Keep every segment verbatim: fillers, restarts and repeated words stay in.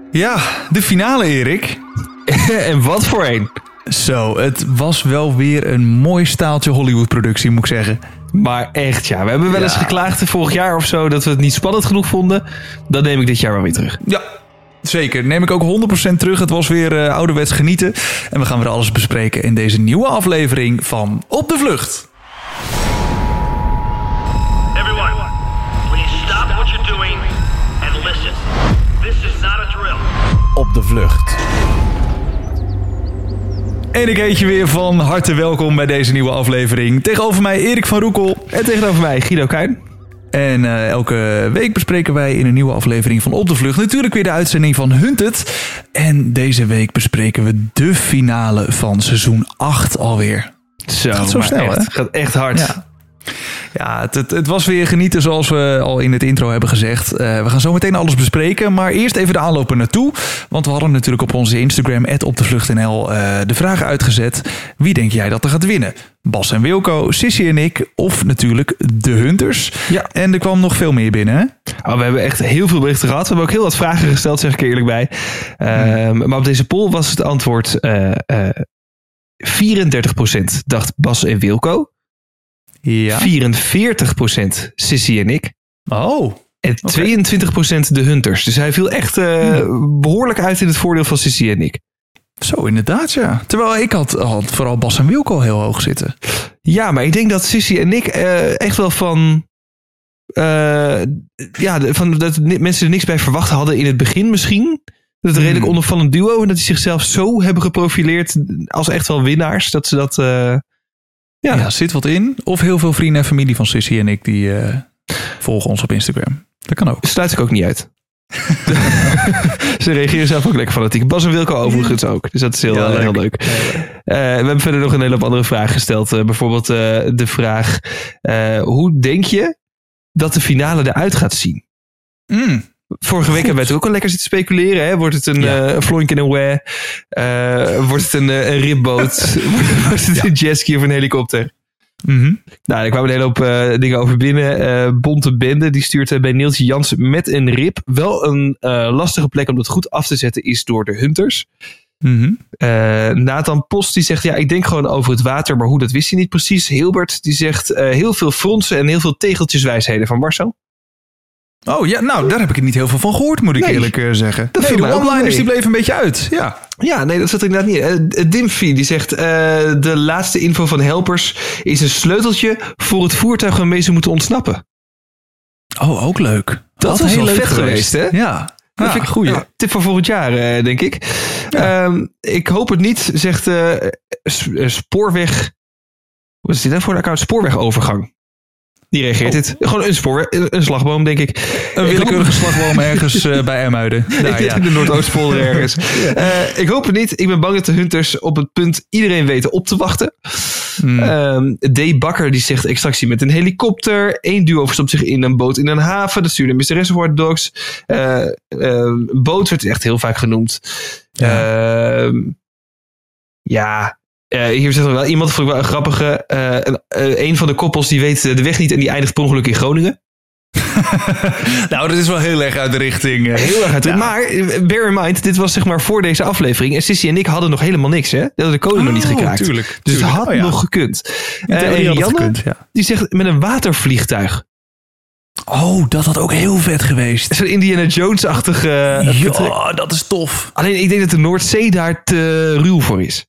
Ja, de finale, Erik. En wat voor een. Zo, het was wel weer een mooi staaltje Hollywood-productie, moet ik zeggen. Maar echt, ja. We hebben wel eens ja. geklaagd vorig jaar of zo dat we het niet spannend genoeg vonden. Dat neem ik dit jaar wel weer terug. Ja, zeker. Neem ik ook honderd procent terug. Het was weer uh, ouderwets genieten. En we gaan weer alles bespreken in deze nieuwe aflevering van Op de Vlucht. Everyone, please stop what you're doing and listen. This is not a drill. Op de Vlucht. En ik heet je weer van harte welkom bij deze nieuwe aflevering. Tegenover mij Erik van Roekel. En tegenover mij Guido Kuin. En uh, elke week bespreken wij in een nieuwe aflevering van Op de Vlucht natuurlijk weer de uitzending van Hunted. En deze week bespreken we de finale van seizoen acht alweer. Zo, het gaat zo snel, echt, hè? Het gaat echt hard. Ja. Ja, het, het, het was weer genieten zoals we al in het intro hebben gezegd. Uh, we gaan zo meteen alles bespreken, maar eerst even de aanloop er naartoe. Want we hadden natuurlijk op onze Instagram, at opdevluchtnl, uh, de vraag uitgezet. Wie denk jij dat er gaat winnen? Bas en Wilco, Sissy en ik, of natuurlijk de Hunters. Ja. En er kwam nog veel meer binnen, hè? Oh, we hebben echt heel veel berichten gehad. We hebben ook heel wat vragen gesteld, zeg ik er eerlijk bij. Uh, hmm. Maar op deze poll was het antwoord uh, uh, vierendertig procent dacht Bas en Wilco. Ja. vierenveertig procent Sissy en ik. Oh. En tweeëntwintig procent okay. de Hunters. Dus hij viel echt uh, hmm. behoorlijk uit in het voordeel van Sissy en ik. Zo, inderdaad, ja. Terwijl ik had, had vooral Bas en Wilco heel hoog zitten. Ja, maar ik denk dat Sissy en ik uh, echt wel van... Uh, ja, van dat mensen er niks bij verwacht hadden in het begin misschien. Dat het een redelijk hmm. onopvallend duo. En dat die zichzelf zo hebben geprofileerd als echt wel winnaars. Dat ze dat... Uh, Ja. ja, zit wat in. Of heel veel vrienden en familie van Sissy en ik die uh, volgen ons op Instagram. Dat kan ook. Sluit ik ook niet uit. Ze reageren zelf ook lekker fanatiek. Bas en Wilco overigens ook. Dus dat is heel, ja, heel leuk. leuk. Uh, we hebben verder nog een hele hoop andere vragen gesteld. Uh, bijvoorbeeld uh, de vraag... Uh, hoe denk je dat de finale eruit gaat zien? Mm. Vorige week Goed. hebben wij het ook al lekker zitten speculeren. Hè? Wordt het een ja. uh, floink in een ware? Uh, wordt het een, uh, een ribboot? Wordt het ja. een jetski of een helikopter? Mm-hmm. Nou, er kwamen een hele hoop uh, dingen over binnen. Uh, Bonte Bende, die stuurt uh, bij Neeltje Jansen met een rib. Wel een uh, lastige plek om dat goed af te zetten is door de Hunters. Mm-hmm. Uh, Nathan Post die zegt, ja, ik denk gewoon over het water, maar hoe, dat wist hij niet precies. Hilbert, die zegt uh, heel veel fronsen en heel veel tegeltjeswijsheden van Marcel. Oh ja, nou, daar heb ik er niet heel veel van gehoord, moet ik nee, eerlijk uh, zeggen. Dat nee, de one-liners die bleven een beetje uit. Ja, ja nee, dat zat er inderdaad niet. Uh, Dimfy die zegt, uh, de laatste info van Helpers is een sleuteltje voor het voertuig waarmee ze moeten ontsnappen. Oh, ook leuk. Dat, dat was heel wel leuk vet geweest, geweest, hè? Ja. Dat ja, vind ik goeie. Ja, tip voor volgend jaar, uh, denk ik. Ja. Um, ik hoop het niet, zegt uh, Spoorweg... Wat is dit dan voor een account? Spoorwegovergang. Die reageert oh. dit. Gewoon een spoor, een slagboom, denk ik. Een willekeurige slagboom ergens uh, bij Ermuiden. Nou, ja. In de Noordoostpolder ergens. ja. uh, ik hoop het niet. Ik ben bang dat de Hunters op het punt iedereen weten op te wachten. Hmm. Um, D. Bakker die zegt extractie met een helikopter. Eén duo verstopt zich in een boot in een haven. Dat stuurde mister Reservoir Dogs. Uh, uh, boot werd echt heel vaak genoemd. Ja. Uh, ja. Uh, hier zit er wel iemand, vond ik wel een grappige. Uh, een, uh, een van de koppels die weet de weg niet en die eindigt per ongeluk in Groningen. Nou, dat is wel heel erg uit de richting. Uh, heel erg uit de ja. Maar bear in mind, dit was zeg maar voor deze aflevering. En Sissy en ik hadden nog helemaal niks, hè? Dat hadden de code oh, nog niet gekraakt. Tuurlijk, dus tuurlijk. het had oh, ja. nog gekund. Uh, en Janne, gekund, ja. die zegt met een watervliegtuig. Oh, dat had ook heel vet geweest. Zo'n Indiana Jones-achtige... Uh, ja, dat is tof. Alleen ik denk dat de Noordzee daar te ruw voor is.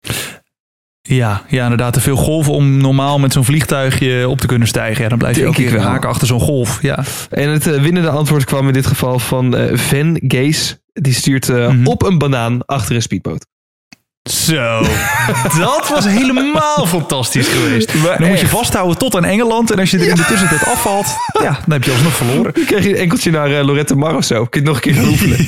Ja, ja, inderdaad. Te veel golven om normaal met zo'n vliegtuigje op te kunnen stijgen. Ja, dan blijf je ook weer haken achter zo'n golf. Ja. En het uh, winnende antwoord kwam in dit geval van uh, Van Gees. Die stuurt uh, mm-hmm. op een banaan achter een speedboot. Zo, dat was helemaal fantastisch geweest. Maar dan echt. Moet je vasthouden tot aan Engeland. En als je er ja. in de tussentijd afvalt, ja, dan heb je alsnog verloren. Dan krijg je een enkeltje naar uh, Lorette Mar of zo. Kun je het nog een keer oefenen.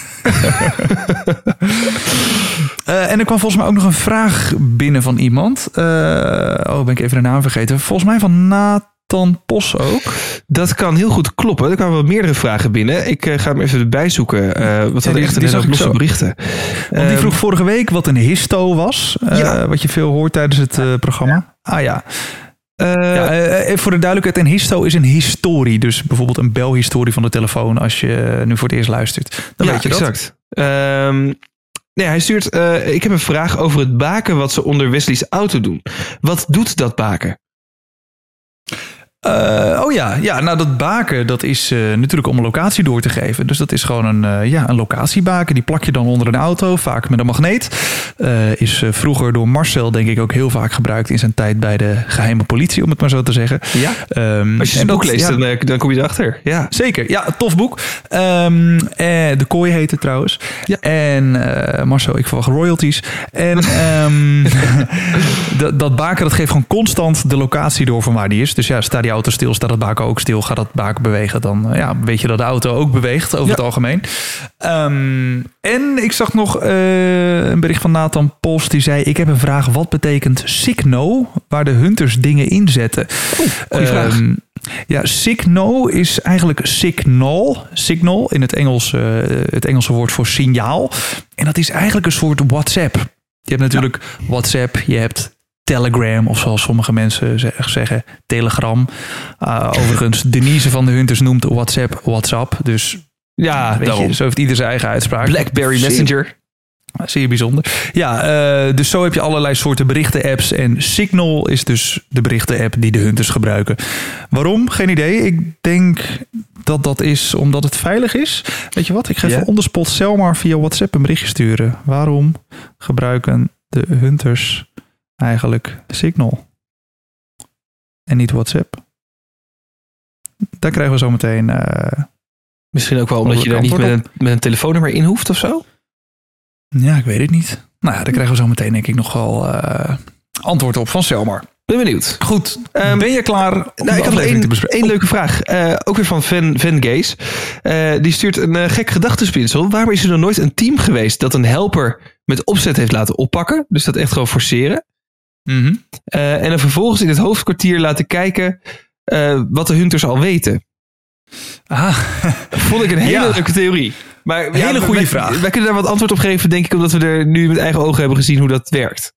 uh, en er kwam volgens mij ook nog een vraag binnen van iemand. Uh, oh, ben ik even de naam vergeten. Volgens mij van Nathan Pos ook. Dat kan heel goed kloppen. Er kwamen wel meerdere vragen binnen. Ik uh, ga hem even erbij zoeken. Uh, wat hadden echt een hele losse berichten. Want die vroeg vorige week wat een histo was. Uh, ja. Wat je veel hoort tijdens het uh, programma. Ja. Ah ja. Uh, ja, uh, voor de duidelijkheid, een histo is een historie. Dus bijvoorbeeld een belhistorie van de telefoon als je nu voor het eerst luistert. Dan ja, weet je dat. Exact. Um, nee, hij stuurt... Uh, ik heb een vraag over het baken wat ze onder Wesley's auto doen. Wat doet dat baken? Uh, oh ja, ja, nou dat baken, dat is uh, natuurlijk om een locatie door te geven. Dus dat is gewoon een, uh, ja, een locatiebaken. Die plak je dan onder een auto, vaak met een magneet. Uh, is uh, vroeger door Marcel denk ik ook heel vaak gebruikt in zijn tijd bij de geheime politie, om het maar zo te zeggen. Ja, um, als je zijn boek dat, leest, ja, dan, dan kom je erachter. Ja. Zeker, ja, tof boek. Um, eh, de Kooi heet het trouwens. Ja. En uh, Marcel, ik verwacht royalties. En um, dat, dat baken, dat geeft gewoon constant de locatie door van waar die is. Dus ja, staat die auto stil, staat het baken ook stil, gaat dat baken bewegen, dan ja, weet je dat de auto ook beweegt over ja. het algemeen. Um, en ik zag nog uh, een bericht van Nathan Post, die zei, ik heb een vraag, wat betekent Signo, waar de hunters dingen inzetten? Oeh, goeie um, vraag. Ja, Signo is eigenlijk signal, signal in het Engels, uh, het Engelse woord voor signaal. En dat is eigenlijk een soort WhatsApp. Je hebt natuurlijk ja. WhatsApp, je hebt Telegram, of zoals sommige mensen zeggen, Telegram. Uh, overigens, Denise van de Hunters noemt WhatsApp WhatsApp. Dus ja, weet je, zo heeft ieder zijn eigen uitspraak. Blackberry Messenger. Zeer, zeer bijzonder. Ja, uh, dus zo heb je allerlei soorten berichten-apps. En Signal is dus de berichten-app die de Hunters gebruiken. Waarom? Geen idee. Ik denk dat dat is omdat het veilig is. Weet je wat? Ik ga even yeah. on the spot Selmar via WhatsApp een berichtje sturen. Waarom gebruiken de Hunters eigenlijk Signal en niet WhatsApp? Daar krijgen we zo meteen. Uh, Misschien ook wel omdat je daar niet met een, met een telefoonnummer in hoeft of zo? Ja, ik weet het niet. Nou ja, daar krijgen we zo meteen denk ik nog wel uh, antwoord op van Selmar. Ben benieuwd. Goed, um, ben je klaar om nou, ik had nog één, één leuke vraag. Uh, ook weer van Van, Van Gaze. Uh, die stuurt een uh, gek gedachtespinsel. Waarom is er nog nooit een team geweest dat een helper met opzet heeft laten oppakken? Dus dat echt gewoon forceren. Mm-hmm. Uh, en dan vervolgens in het hoofdkwartier laten kijken uh, wat de hunters al weten. Ah. Vond ik een hele ja. leuke theorie. Maar een hele ja, goede wij, vraag. Wij kunnen daar wat antwoord op geven, denk ik, omdat we er nu met eigen ogen hebben gezien hoe dat werkt.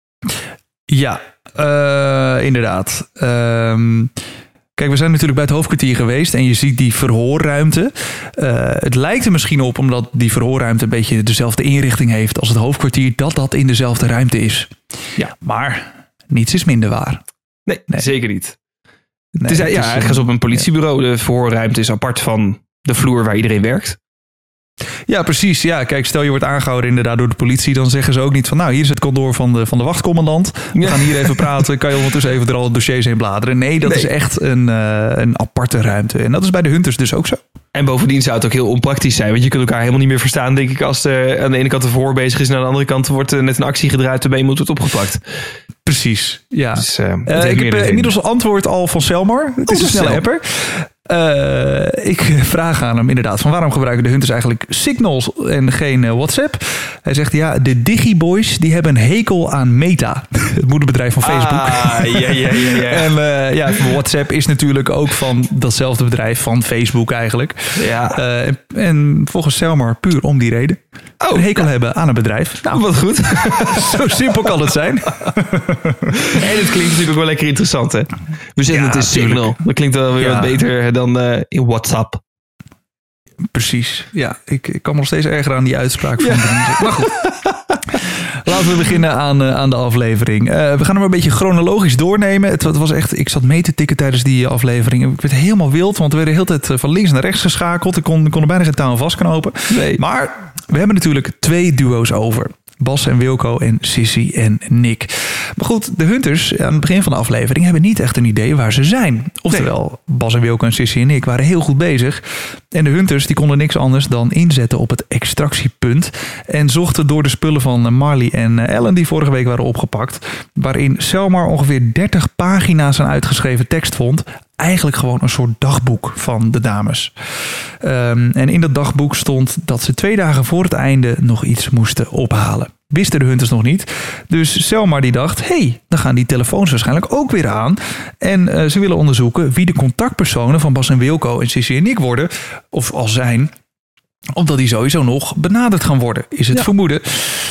Ja, uh, inderdaad. Um, kijk, we zijn natuurlijk bij het hoofdkwartier geweest en je ziet die verhoorruimte. Uh, het lijkt er misschien op, omdat die verhoorruimte een beetje dezelfde inrichting heeft als het hoofdkwartier, dat dat in dezelfde ruimte is. Ja, maar niets is minder waar. Nee, nee. zeker niet. Nee, het is, het ja, is, ergens op een politiebureau. De verhoorruimte is apart van de vloer waar iedereen werkt. Ja, precies. Ja, kijk, stel je wordt aangehouden inderdaad door de politie, dan zeggen ze ook niet van, nou, hier is het kantoor van de, van de wachtcommandant. We ja. gaan hier even praten. Kan je ondertussen even er al dossiers heen bladeren? Nee, dat nee. is echt een, uh, een aparte ruimte. En dat is bij de hunters dus ook zo. En bovendien zou het ook heel onpraktisch zijn, want je kunt elkaar helemaal niet meer verstaan, denk ik, als er aan de ene kant een verhoor bezig is en aan de andere kant wordt er net een actie gedraaid waarbij iemand wordt opgepakt. Precies, ja. Dus, uh, uh, ik heb uh, inmiddels een antwoord al van Selmar. Het is een snelle apper. Uh, ik vraag aan hem inderdaad van waarom gebruiken de hunters eigenlijk Signals en geen uh, WhatsApp? Hij zegt ja, de Digiboys die hebben een hekel aan Meta, het moederbedrijf van Facebook. Ah, ja, ja, ja, ja. En uh, ja, WhatsApp is natuurlijk ook van datzelfde bedrijf van Facebook eigenlijk. Ja. Uh, en, en volgens Selmar puur om die reden. Oh, een hekel ja. hebben aan een bedrijf. Nou, wat goed. Zo simpel kan het zijn. En het klinkt natuurlijk ook wel lekker interessant, hè? We zeggen ja, het is Signal. Tuurlijk. Dat klinkt wel weer ja. wat beter dan uh, in WhatsApp. Precies. Ja, ik, ik kan me nog steeds erger aan die uitspraak van. Ja. Maar goed. Laten we beginnen aan, uh, aan de aflevering. Uh, we gaan hem een beetje chronologisch doornemen. Het, het was echt, ik zat mee te tikken tijdens die aflevering. Ik werd helemaal wild, want we werden de hele tijd van links naar rechts geschakeld. Ik kon, kon er bijna geen touw vastknopen. Nee. Maar we hebben natuurlijk twee duo's over. Bas en Wilco en Sissy en Nick. Maar goed, de hunters aan het begin van de aflevering hebben niet echt een idee waar ze zijn. Oftewel, nee. Bas en Wilco en Sissy en Nick waren heel goed bezig. En de hunters die konden niks anders dan inzetten op het extractiepunt. En zochten door de spullen van Marley en Ellen die vorige week waren opgepakt. Waarin Selmar ongeveer dertig pagina's aan uitgeschreven tekst vond. Eigenlijk gewoon een soort dagboek van de dames. Um, en in dat dagboek stond dat ze twee dagen voor het einde nog iets moesten ophalen. Wisten de hunters nog niet. Dus Selmar die dacht, hé, hey, dan gaan die telefoons waarschijnlijk ook weer aan. En uh, ze willen onderzoeken wie de contactpersonen van Bas en Wilco en Sissy en Nick worden. Of al zijn. Omdat die sowieso nog benaderd gaan worden, is het ja. vermoeden.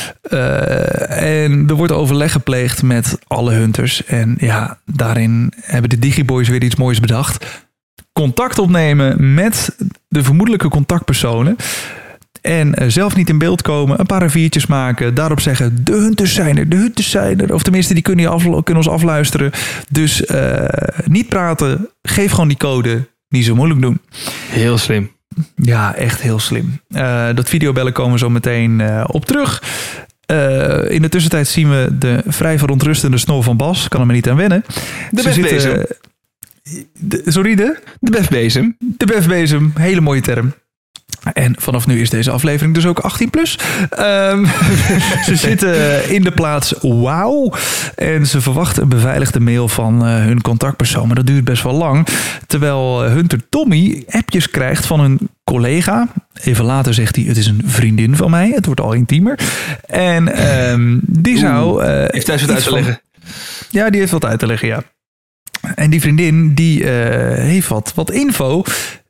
Uh, en er wordt overleg gepleegd met alle hunters. En ja, daarin hebben de Digiboys weer iets moois bedacht. Contact opnemen met de vermoedelijke contactpersonen. En uh, zelf niet in beeld komen, een paar reviertjes maken. Daarop zeggen, de hunters zijn er, de hunters zijn er. Of tenminste, die kunnen, je af, kunnen ons afluisteren. Dus uh, niet praten, geef gewoon die code, niet zo moeilijk doen. Heel slim. Ja, echt heel slim. Uh, dat videobellen komen we zo meteen uh, op terug. Uh, in de tussentijd zien we de vrij verontrustende snor van Bas. Kan er maar niet aan wennen. De befbezem. De, sorry, de? De befbezem. De befbezem, hele mooie term. En vanaf nu is deze aflevering dus ook achttien plus. Um, ze zitten in de plaats Wauw. En ze verwachten een beveiligde mail van uh, hun contactpersoon. Maar dat duurt best wel lang. Terwijl uh, Hunter Tommy appjes krijgt van een collega. Even later zegt hij, het is een vriendin van mij. Het wordt al intiemer. En um, die zou... Uh, heeft thuis wat uit te leggen. Ja, die heeft wat uit te leggen, ja. En die vriendin, die uh, heeft wat, wat info...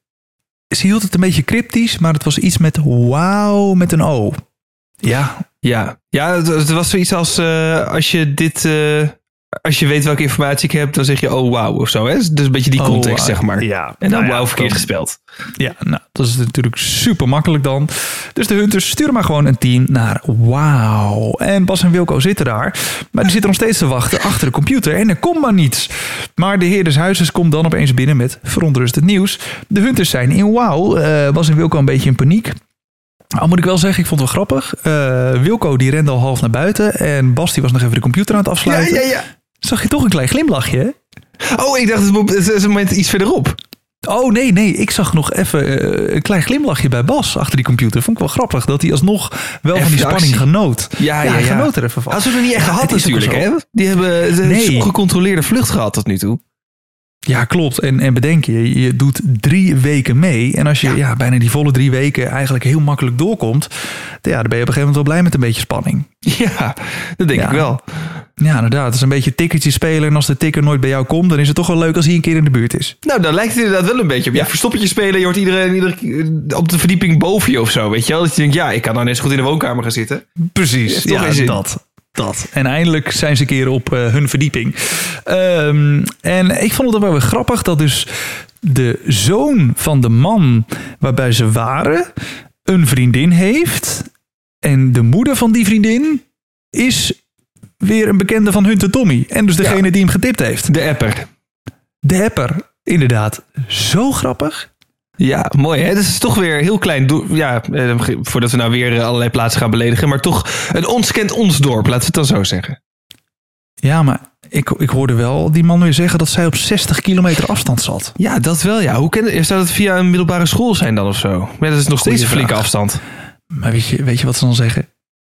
Ze hield het een beetje cryptisch, maar het was iets met wauw met een O. Ja. Ja, ja het, het was zoiets als uh, als je dit... Uh, als je weet welke informatie ik heb, dan zeg je oh wauw of zo. Hè? Dus een beetje die context, oh, zeg maar. Ja. En dan nou wauw ja, verkeerd dan, gespeld. Ja, nou, dat is natuurlijk super makkelijk dan. Dus de hunters sturen maar gewoon een team naar wauw. En Bas en Wilco zitten daar. Maar die zitten nog steeds te wachten achter de computer. En er komt maar niets. Maar de heer des huizes komt dan opeens binnen met verontrustend nieuws. De hunters zijn in wauw. Uh, Bas en Wilco een beetje in paniek. Al moet ik wel zeggen, ik vond het wel grappig. Uh, Wilco die rende al half naar buiten. En Bas die was nog even de computer aan het afsluiten. Ja, ja, ja. Zag je toch een klein glimlachje, hè? Oh, ik dacht het is een moment iets verderop. Oh, nee, nee. Ik zag nog even uh, een klein glimlachje bij Bas achter die computer. Vond ik wel grappig dat hij alsnog wel even van die spanning genoot. Ja, ja, ja. ja. genoot er even van. Als we er niet echt ja, gehad natuurlijk, hè? Die hebben een nee. gecontroleerde vlucht gehad tot nu toe. Ja, klopt. En, en bedenk je, je doet drie weken mee. En als je ja. Ja, bijna die volle drie weken eigenlijk heel makkelijk doorkomt... Ja, dan ben je op een gegeven moment wel blij met een beetje spanning. Ja, dat denk ja. ik wel. Ja, inderdaad. Het is een beetje tikkertje spelen. En als de tikker nooit bij jou komt, dan is het toch wel leuk als hij een keer in de buurt is. Nou, dan lijkt het inderdaad wel een beetje op. Ja, verstoppertje spelen. Je hoort iedereen, iedereen op de verdieping boven je of zo. Weet je wel? Dat je denkt, ja, ik kan nou net zo goed in de woonkamer gaan zitten. Precies. Ja, ja dat. Dat. En eindelijk zijn ze een keer op uh, hun verdieping. Um, en ik vond het wel weer grappig dat dus de zoon van de man waarbij ze waren een vriendin heeft. En de moeder van die vriendin is weer een bekende van Hunter Tommy. En dus degene ja. die hem getipt heeft. De apper. De apper, inderdaad. Zo grappig. Ja, mooi hè. Dat is toch weer heel klein. Ja, voordat we nou weer allerlei plaatsen gaan beledigen. Maar toch een ons kent ons dorp. Laten we het dan zo zeggen. Ja, maar ik, ik hoorde wel die man weer zeggen dat zij op zestig kilometer afstand zat. Ja, dat wel ja. Hoe ken, zou dat via een middelbare school zijn dan of zo? Maar dat is nog steeds een flinke afstand. Maar weet je, weet je wat ze dan zeggen?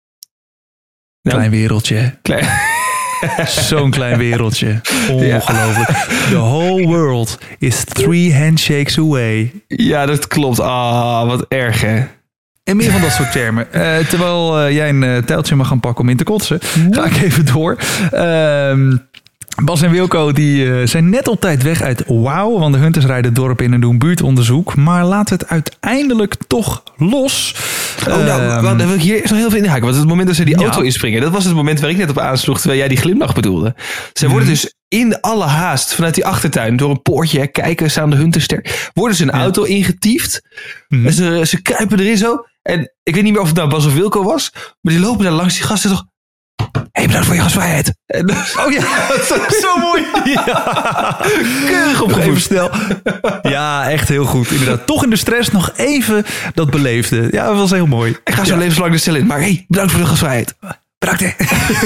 Klein nou, wereldje. Klein... Zo'n klein wereldje. Ongelooflijk. Ja. The whole world is three handshakes away. Ja, dat klopt. Ah, oh, wat erg hè. En meer van dat soort termen. Uh, terwijl uh, jij een uh, tijltje mag gaan pakken om in te kotsen, ga ik even door. Uh, Bas en Wilco die, uh, zijn net op tijd weg uit Wauw, want de hunters rijden het dorp in en doen buurtonderzoek. Maar laten het uiteindelijk toch los. Oh, nou, dan wil ik hier eerst nog heel veel inhaken. Want het moment dat ze die auto ja. inspringen, dat was het moment waar ik net op aansloeg, terwijl jij die glimlach bedoelde. Ze hmm. worden dus in alle haast vanuit die achtertuin door een poortje, kijken ze aan de hunterster, worden ze een ja. auto ingetiefd. Hmm. En ze, ze kruipen erin zo. En ik weet niet meer of het nou Bas of Wilco was, maar die lopen daar langs die gasten toch. Hé, hey, bedankt voor je gastvrijheid. En, oh ja, zo mooi. Ja. Keurig opgegeven snel. Ja, echt heel goed. Inderdaad, toch in de stress nog even dat beleefde. Ja, dat was heel mooi. Ik ga zo ja. levenslang de cel in. Maar hé, hey, bedankt voor de gastvrijheid. Bedankt hè.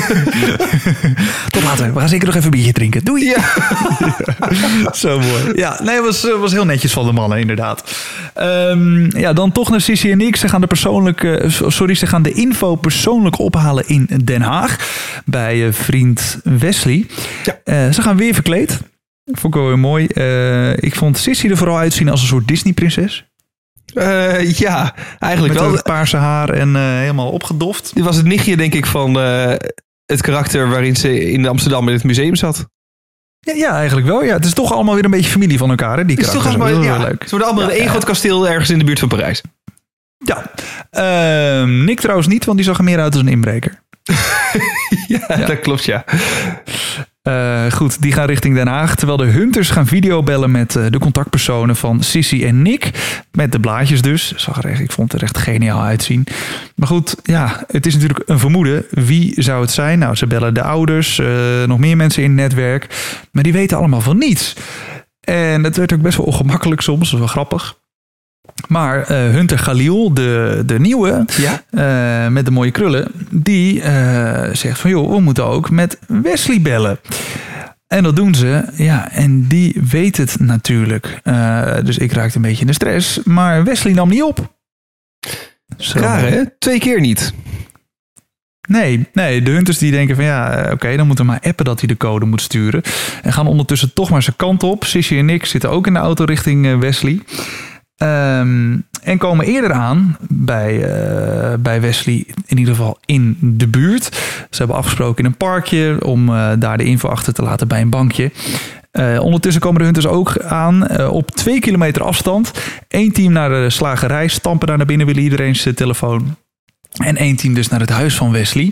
Tot later. We gaan zeker nog even een biertje drinken. Doei. Ja. Ja. Zo mooi. Ja, nee, het was, was heel netjes van de mannen inderdaad. Um, ja, dan toch naar Sissy en ik. Ze gaan de persoonlijke, sorry, ze gaan de info persoonlijk ophalen in Den Haag bij uh, vriend Wesley. Ja. Uh, ze gaan weer verkleed. Vond ik wel weer mooi. Uh, ik vond Sissy er vooral uitzien als een soort Disney-prinses. Uh, ja, eigenlijk met wel. Met paarse haar en uh, helemaal opgedoft. Dit was het nichtje, denk ik, van uh, het karakter waarin ze in Amsterdam in het museum zat. Ja, ja, eigenlijk wel. Ja. Het is toch allemaal weer een beetje familie van elkaar, hè, die karakters. Het is toch allemaal ja, heel leuk. Ze worden allemaal ja, in één ja. groot kasteel ergens in de buurt van Parijs. Ja. Uh, Nick trouwens niet, want die zag er meer uit als een inbreker. ja, ja, dat klopt, ja. Uh, goed, die gaan richting Den Haag. Terwijl de hunters gaan videobellen met uh, de contactpersonen van Sissy en Nick. Met de blaadjes dus. Zag er echt, ik vond het er echt geniaal uitzien. Maar goed, ja, het is natuurlijk een vermoeden. Wie zou het zijn? Nou, ze bellen de ouders, uh, nog meer mensen in het netwerk. Maar die weten allemaal van niets. En het werd ook best wel ongemakkelijk soms. Dat is wel grappig. Maar uh, Hunter Galil, de, de nieuwe, ja? uh, met de mooie krullen, die uh, zegt van joh, we moeten ook met Wesley bellen. En dat doen ze, ja, en die weet het natuurlijk. Uh, dus ik raakte een beetje in de stress, maar Wesley nam niet op. Zo. Raar hè? Twee keer niet. Nee, nee, de hunters die denken van ja, oké, okay, dan moeten we maar appen dat hij de code moet sturen. En gaan ondertussen toch maar zijn kant op. Sissy en Nick zitten ook in de auto richting uh, Wesley. Um, en komen eerder aan bij, uh, bij Wesley, in ieder geval in de buurt. Ze hebben afgesproken in een parkje om uh, daar de info achter te laten bij een bankje. Uh, ondertussen komen de hunters ook aan uh, op twee kilometer afstand. Eén team naar de slagerij, stampen daar naar binnen, willen iedereen zijn telefoon. En één team dus naar het huis van Wesley.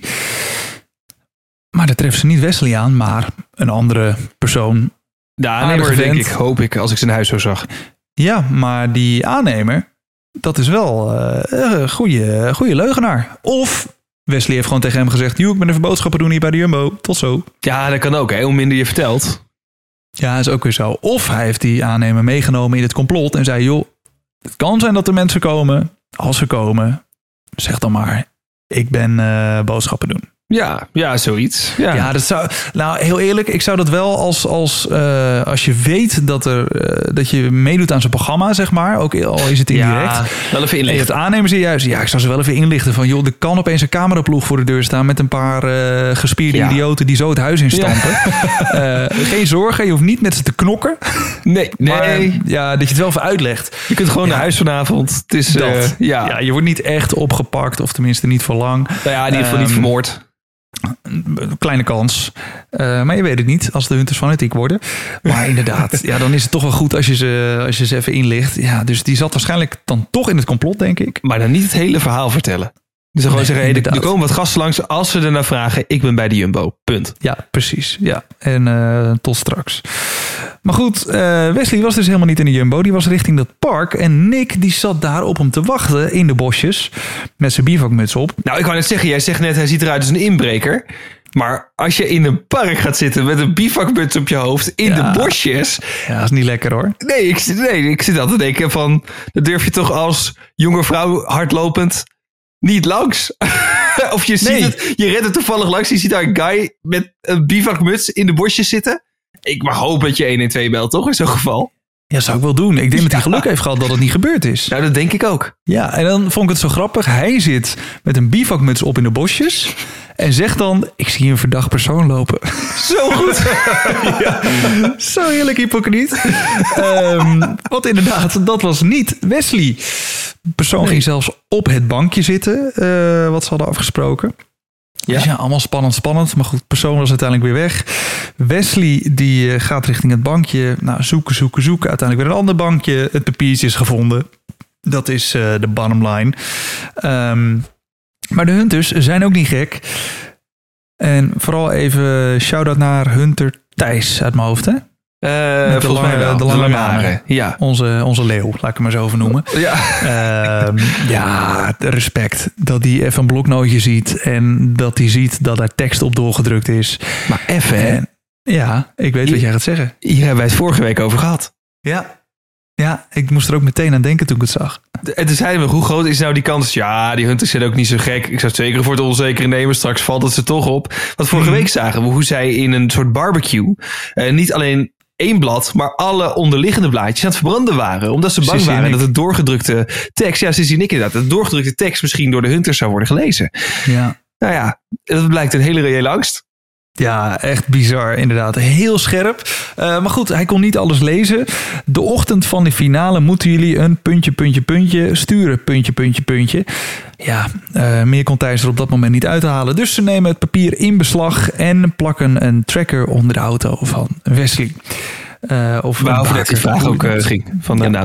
Maar daar treffen ze niet Wesley aan, maar een andere persoon. De aannemer, denk ik, hoop ik, als ik zijn huis zo zag. Ja, maar die aannemer, dat is wel uh, een goede, goede leugenaar. Of Wesley heeft gewoon tegen hem gezegd, joh, ik ben even boodschappen doen hier bij de Jumbo. Tot zo. Ja, dat kan ook, hè, hoe minder je vertelt. Ja, is ook weer zo. Of hij heeft die aannemer meegenomen in het complot en zei, joh, het kan zijn dat er mensen komen. Als ze komen, zeg dan maar, ik ben uh, boodschappen doen. Ja, ja, zoiets. Ja, ja dat zou, nou heel eerlijk, ik zou dat wel als, als, uh, als je weet dat, er, uh, dat je meedoet aan zijn programma, zeg maar. Ook al is het indirect. Ja, wel even inlichten. En je hebt aannemers in juist. Ja, ik zou ze wel even inlichten van, joh, er kan opeens een cameraploeg voor de deur staan met een paar uh, gespierde ja. idioten die zo het huis instampen. Ja. Uh, geen zorgen, je hoeft niet met ze te knokken. Nee, nee. Maar, ja, dat je het wel even uitlegt. Je kunt gewoon ja. naar huis vanavond. Het is dat. Uh, ja. ja, je wordt niet echt opgepakt, of tenminste niet voor lang. Nou ja, in ieder geval um, niet vermoord. Kleine kans. Uh, maar je weet het niet als de hunters fanatiek worden. Maar inderdaad, ja, dan is het toch wel goed als je, ze, als je ze even inlicht. Ja, dus die zat waarschijnlijk dan toch in het complot, denk ik. Maar dan niet het hele verhaal vertellen. Dus dan gewoon nee, zeggen, hey, er komen wat gasten langs. Als ze ernaar vragen, ik ben bij de Jumbo. Punt. Ja, precies. Ja. En uh, tot straks. Maar goed, uh, Wesley was dus helemaal niet in de Jumbo. Die was richting dat park. En Nick die zat daar op hem te wachten in de bosjes. Met zijn bivakmuts op. Nou, ik wou net zeggen, jij zegt net, hij ziet eruit als een inbreker. Maar als je in een park gaat zitten met een bivakmuts op je hoofd in ja. de bosjes. Ja, dat is niet lekker hoor. Nee, ik, nee, ik zit altijd te denken van, dat durf je toch als jonge vrouw hardlopend niet langs. Of je ziet nee. het, je redt het toevallig langs. Je ziet daar een guy met een bivakmuts in de bosjes zitten. Ik mag hopen dat je honderdtwaalf belt, toch? In zo'n geval. Ja, zou ik wel doen. Ik denk ja. dat hij geluk heeft gehad dat het niet gebeurd is. Nou, dat denk ik ook. Ja, en dan vond ik het zo grappig. Hij zit met een bivakmuts op in de bosjes. En zegt dan, ik zie een verdacht persoon lopen. Zo goed. Ja, zo heerlijk hypocriet. um, want inderdaad, dat was niet Wesley. De persoon nee. ging zelfs op het bankje zitten. Uh, wat ze hadden afgesproken. Ja. Dus ja, allemaal spannend, spannend. Maar goed, de persoon was uiteindelijk weer weg. Wesley die uh, gaat richting het bankje. Nou, zoeken, zoeken, zoeken. Uiteindelijk weer een ander bankje. Het papiertje is gevonden. Dat is uh, de bottom line. Um, maar de hunters zijn ook niet gek. En vooral even shout-out naar Hunter Thijs uit mijn hoofd, hè? Uh, de lange, de lange, lange haren. Ja. Onze, onze leeuw, laat ik hem maar zo even noemen. Ja. Um, ja, respect. Dat hij even een bloknootje ziet en dat hij ziet dat er tekst op doorgedrukt is. Maar even, hè? Ja, ik weet hier, wat jij gaat zeggen. Hier hebben wij het vorige week over gehad. Ja. Ja, ik moest er ook meteen aan denken toen ik het zag. En toen zeiden we, hoe groot is nou die kans? Ja, die hunters zijn ook niet zo gek. Ik zou het zeker voor het onzekere nemen. Straks valt het ze toch op. Want vorige hmm. week zagen we hoe zij in een soort barbecue Uh, niet alleen één blad, maar alle onderliggende blaadjes aan het verbranden waren. Omdat ze bang Sissy waren dat het doorgedrukte tekst, ja, Sissy en ik inderdaad, het doorgedrukte tekst misschien door de hunters zou worden gelezen. Ja. Nou ja, dat blijkt een hele reële angst. Ja, echt bizar inderdaad. Heel scherp. Uh, maar goed, hij kon niet alles lezen. De ochtend van de finale moeten jullie een puntje, puntje, puntje sturen. Puntje, puntje, puntje. Ja, uh, meer kon Thijs er op dat moment niet uithalen. Dus ze nemen het papier in beslag en plakken een tracker onder de auto van Wesley. Uh, of Waarover net die vraag ook uh, ging van de ja. datum.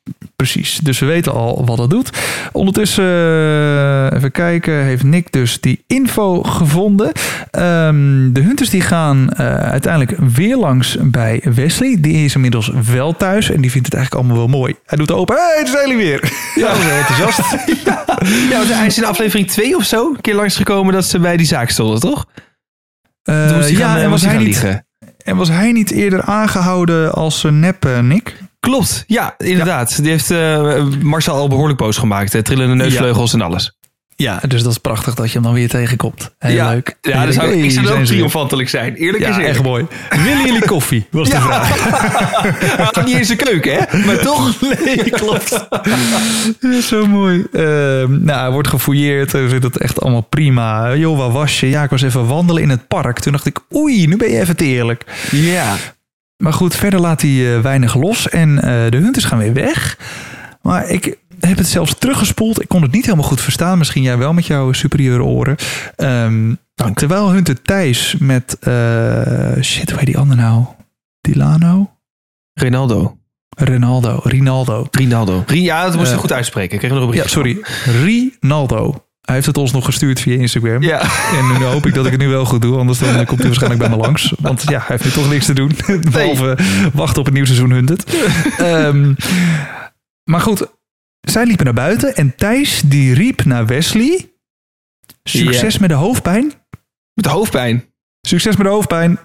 Precies, dus we weten al wat dat doet. Ondertussen, uh, even kijken, heeft Nick dus die info gevonden. Um, de hunters die gaan uh, uiteindelijk weer langs bij Wesley. Die is inmiddels wel thuis en die vindt het eigenlijk allemaal wel mooi. Hij doet open, hé, hey, het is Haley weer. Ja, dat is heel enthousiast. ja. ja, want hij is in aflevering twee of zo een keer langsgekomen dat ze bij die zaak stonden, toch? Uh, ja, gaan, en, was hij niet, en was hij niet eerder aangehouden als uh, nep, uh, Nick? Klopt, ja, inderdaad. Ja. Die heeft uh, Marcel al behoorlijk boos gemaakt. Hè? Trillende neusvleugels ja. en alles. Ja, dus dat is prachtig dat je hem dan weer tegenkomt. Heel ja. leuk. Ja, dat zou, ik zou ook triomfantelijk zijn. Eerlijk ja, is eerlijk. Echt mooi. Willen jullie koffie? Was de ja. vraag. Hij had niet eens een keuken, hè? Maar toch? Nee, klopt. Ja, zo mooi. Uh, nou, hij wordt gefouilleerd. Hij vindt het echt allemaal prima. Joh, waar was je? Ja, ik was even wandelen in het park. Toen dacht ik, oei, nu ben je even te eerlijk. Ja. Maar goed, verder laat hij uh, weinig los. En uh, de hunters gaan weer weg. Maar ik heb het zelfs teruggespoeld. Ik kon het niet helemaal goed verstaan. Misschien jij wel met jouw superieure oren. Um, terwijl Hunter Thijs met... Uh, shit, hoe heet die ander nou? Dilano? Ronaldo. Ronaldo. Rinaldo. Rinaldo. Ja, dat moest je uh, goed uitspreken. Ik kreeg nog een bericht. Ja, sorry. Rinaldo. Hij heeft het ons nog gestuurd via Instagram. Ja. En nu hoop ik dat ik het nu wel goed doe. Anders dan komt hij waarschijnlijk bij me langs. Want ja, hij heeft nu toch niks te doen. Behalve nee. wachten op het nieuw seizoen Hunted. um, maar goed, zij liepen naar buiten. En Thijs die riep naar Wesley. Succes yeah. met de hoofdpijn. Met de hoofdpijn? Succes met de hoofdpijn.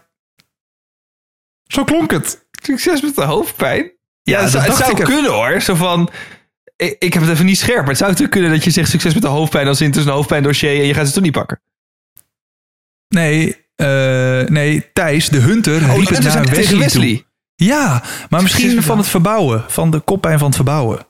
Zo klonk het. Succes met de hoofdpijn? Ja, ja dat, dat het zou ik kunnen hoor. Zo van... Ik, ik heb het even niet scherp, maar het zou natuurlijk kunnen dat je zegt succes met de hoofdpijn als in tussen een hoofdpijndossier en je gaat ze toch niet pakken. Nee, uh, nee, Thijs, de hunter, oh, riep het naar Wesley, tegen Wesley. Toe. Ja, maar misschien van het verbouwen, van de koppijn van het verbouwen.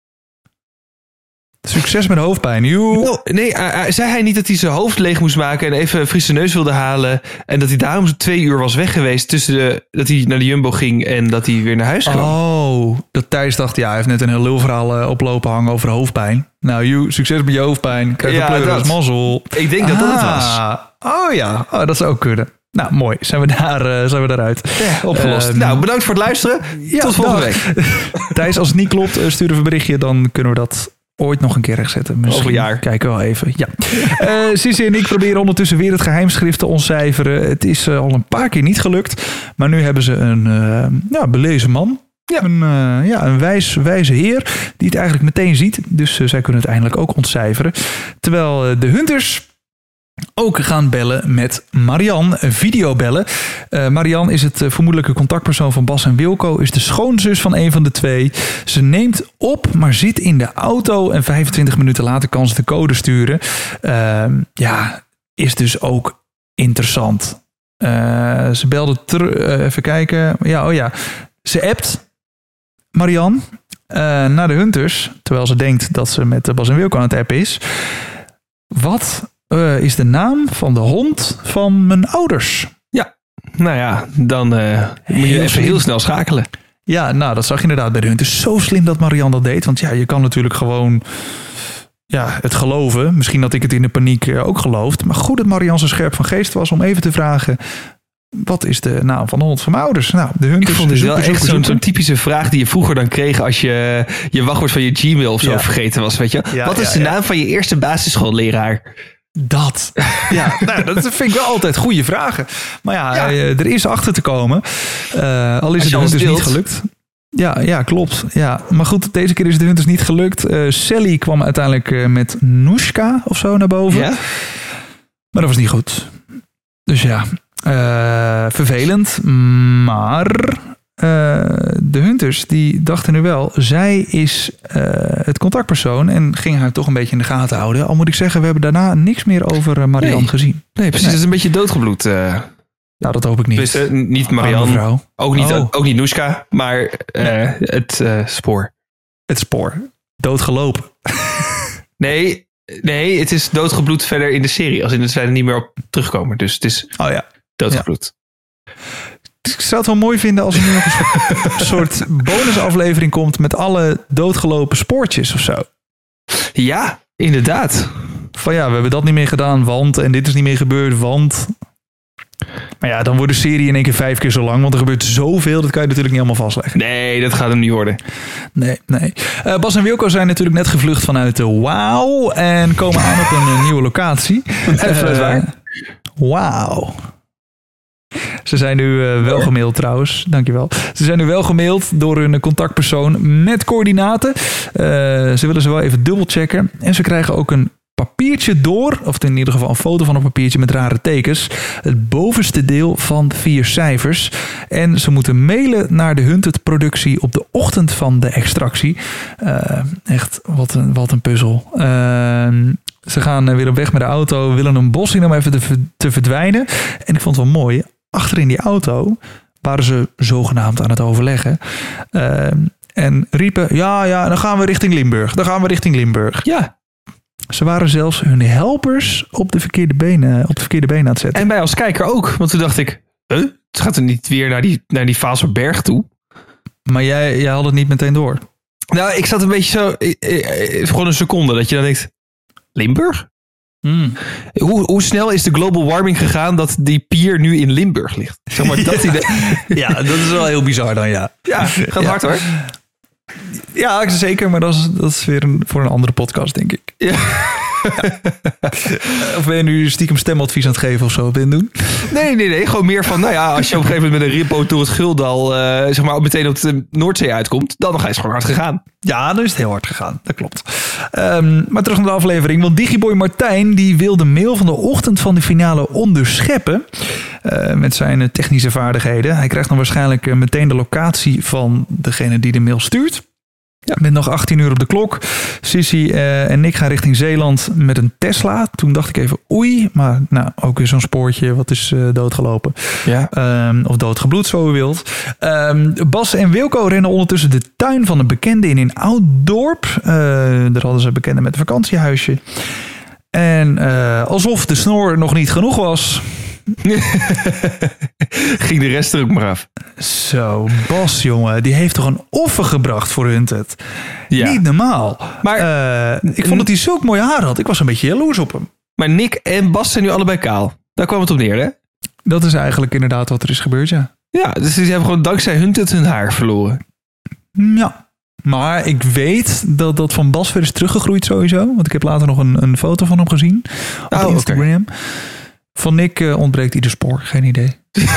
Succes met de hoofdpijn. No, nee, uh, zei hij niet dat hij zijn hoofd leeg moest maken en even een frisse neus wilde halen en dat hij daarom zo twee uur was weg geweest tussen de, dat hij naar de Jumbo ging en dat hij weer naar huis kwam? Oh, dat Thijs dacht, ja, hij heeft net een heel lulverhaal uh, oplopen hangen over hoofdpijn. Nou, you, succes met je hoofdpijn. Krijg ja, een pleuris, mazzel. Ik denk dat ah, dat het was. Oh ja, oh, dat zou ook kunnen. Nou, mooi. Zijn we daar, uh, zijn we daaruit. Ja, opgelost. Uh, nou, bedankt voor het luisteren. Ja, tot volgende dag. week. Thijs, als het niet klopt, uh, stuur even een berichtje. Dan kunnen we dat ooit nog een keer rechtzetten. Misschien over een jaar. Kijken we wel even. Ja. uh, Sissi en ik proberen ondertussen weer het geheimschrift te ontcijferen. Het is uh, al een paar keer niet gelukt. Maar nu hebben ze een uh, ja, belezen man. Ja. Een, uh, ja, een wijs, wijze heer die het eigenlijk meteen ziet. Dus uh, zij kunnen het eindelijk ook ontcijferen. Terwijl uh, de hunters ook gaan bellen met Marianne, videobellen. Uh, Marianne is het uh, vermoedelijke contactpersoon van Bas en Wilco, is de schoonzus van een van de twee. Ze neemt op, maar zit in de auto en vijfentwintig minuten later kan ze de code sturen. Uh, ja, is dus ook interessant. Uh, ze belde terug, uh, even kijken. Ja, oh ja. Ze appt Marianne uh, naar de hunters, terwijl ze denkt dat ze met Bas en Wilco aan het appen is. Wat Uh, is de naam van de hond van mijn ouders? Ja, nou ja, dan uh, moet je even heel snel schakelen. Ja, nou, dat zag je inderdaad bij de hunters. Zo slim dat Marianne dat deed. Want ja, je kan natuurlijk gewoon ja, het geloven. Misschien dat ik het in de paniek uh, ook geloofd. Maar goed dat Marianne zo scherp van geest was om even te vragen: wat is de naam van de hond van mijn ouders? Nou, de hunters. Ik vond het wel echt zo'n, zo'n typische vraag die je vroeger dan kreeg als je je wachtwoord van je Gmail of zo ja. vergeten was. Weet je? Ja, wat is ja, de naam ja. van je eerste basisschoolleraar? Dat. Ja, nou, dat vind ik wel altijd goede vragen. Maar ja, ja. er is achter te komen. Uh, al is het de hunters niet gelukt. Ja, ja, klopt. Ja. Maar goed, deze keer is het de hunters niet gelukt. Uh, Sally kwam uiteindelijk uh, met Noeska of zo naar boven. Ja? Maar dat was niet goed. Dus ja, uh, vervelend. Maar Uh, de hunters die dachten nu wel, zij is uh, het contactpersoon en ging haar toch een beetje in de gaten houden. Al moet ik zeggen, we hebben daarna niks meer over uh, Marianne nee. gezien. Nee, precies. Nee. Het is een beetje doodgebloed. Uh, nou, dat hoop ik niet. Dus, uh, niet Marianne, ook niet, oh. ook niet Noeska, maar uh, nee. het uh, spoor. Het spoor. Doodgelopen. nee, nee, het is doodgebloed verder in de serie. Als in het zij er niet meer op terugkomen. Dus het is oh, ja. doodgebloed. Ja. Ik zou het wel mooi vinden als er nu nog een soort bonusaflevering komt met alle doodgelopen spoortjes of zo. Ja, inderdaad. Van ja, we hebben dat niet meer gedaan, want en dit is niet meer gebeurd, want. Maar ja, dan wordt de serie in één keer vijf keer zo lang. Want er gebeurt zoveel, dat kan je natuurlijk niet allemaal vastleggen. Nee, dat gaat hem niet worden. Nee, nee. Uh, Bas en Wilco zijn natuurlijk net gevlucht vanuit de Wauw. En komen aan op een uh, nieuwe locatie. Even uh, waar. Wauw. Ze zijn nu uh, wel gemaild trouwens. Dankjewel. Ze zijn nu wel gemaild door hun contactpersoon met coördinaten. Uh, ze willen ze wel even dubbelchecken. En ze krijgen ook een papiertje door. Of in ieder geval een foto van een papiertje met rare tekens. Het bovenste deel van vier cijfers. En ze moeten mailen naar de Hunted productie op de ochtend van de extractie. Uh, echt, wat een, wat een puzzel. Uh, Ze gaan weer op weg met de auto, willen een bos in om even te, te verdwijnen. En ik vond het wel mooi. Achter in die auto waren ze zogenaamd aan het overleggen. Uh, en riepen, ja, ja, dan gaan we richting Limburg. Dan gaan we richting Limburg. Ja. Ze waren zelfs hun helpers op de verkeerde benen, op de verkeerde benen aan het zetten. En bij als kijker ook. Want toen dacht ik, huh? Het gaat er niet weer naar die, naar die Vaasselberg toe. Maar jij, jij had het niet meteen door. Nou, ik zat een beetje zo, eh, eh, gewoon een seconde, dat je dan denkt, Limburg? Hmm. Hoe, hoe snel is de global warming gegaan dat die pier nu in Limburg ligt? Zeg maar dat idee. Ja, dat is wel heel bizar dan, ja. Ja, gaat ja. hard hoor. Ja, zeker, maar dat is, dat is weer een, voor een andere podcast, denk ik. Ja. Ja. Of ben je nu stiekem stemadvies aan het geven of zo? Wat ben je doen? Nee, nee, nee. Gewoon meer van, nou ja, als je op een gegeven moment met een ripboot door het Guldal, uh, zeg maar, meteen op de Noordzee uitkomt, dan ga je gewoon hard gegaan. Ja, dan is het heel hard gegaan. Dat klopt. Um, maar terug naar de aflevering. Want Digiboy Martijn, die wil de mail van de ochtend van de finale onderscheppen. Uh, met zijn technische vaardigheden. Hij krijgt dan waarschijnlijk uh, meteen de locatie van degene die de mail stuurt. Ja, met nog achttien uur op de klok. Sissy uh, en Nick gaan richting Zeeland met een Tesla. Toen dacht ik even oei. Maar nou, ook weer zo'n spoortje wat is uh, doodgelopen. Ja. Um, of doodgebloed, zo u wilt. Um, Bas en Wilco rennen ondertussen de tuin van een bekende in een oud dorp. Uh, daar hadden ze een bekende met een vakantiehuisje. En uh, alsof de snor nog niet genoeg was, ging de rest er ook maar af. Zo, Bas, jongen, die heeft toch een offer gebracht voor Hunted. Ja. Niet normaal. Maar uh, ik vond dat hij zulk mooie haar had. Ik was een beetje jaloers op hem. Maar Nick en Bas zijn nu allebei kaal. Daar kwam het op neer, hè? Dat is eigenlijk inderdaad wat er is gebeurd, ja. Ja, dus die hebben gewoon dankzij Hunted hun haar verloren. Ja. Maar ik weet dat dat van Bas weer is teruggegroeid sowieso. Want ik heb later nog een, een foto van hem gezien. Op oh, Instagram. Okay. Van Nick uh, ontbreekt ieder spoor. Geen idee.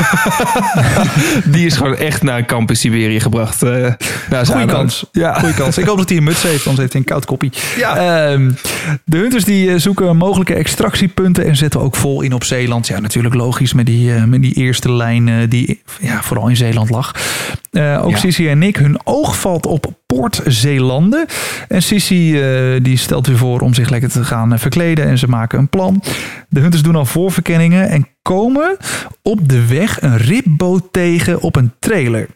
Die is gewoon echt naar een kamp in Siberië gebracht. Uh, Goeie kans. Ja. Goeie kans. Ik hoop dat hij een muts heeft, anders heeft hij een koud koppie. Ja. Um, de hunters die zoeken mogelijke extractiepunten en zetten ook vol in op Zeeland. Ja, natuurlijk logisch met die, uh, met die eerste lijn uh, die ja, vooral in Zeeland lag. Uh, ook ja. Sissy en Nick, hun oog valt op Port Zeelanden. En Sissy uh, die stelt weer voor om zich lekker te gaan uh, verkleden en ze maken een plan. De hunters doen al voorverkenningen en komen op de weg een ripboot tegen op een trailer.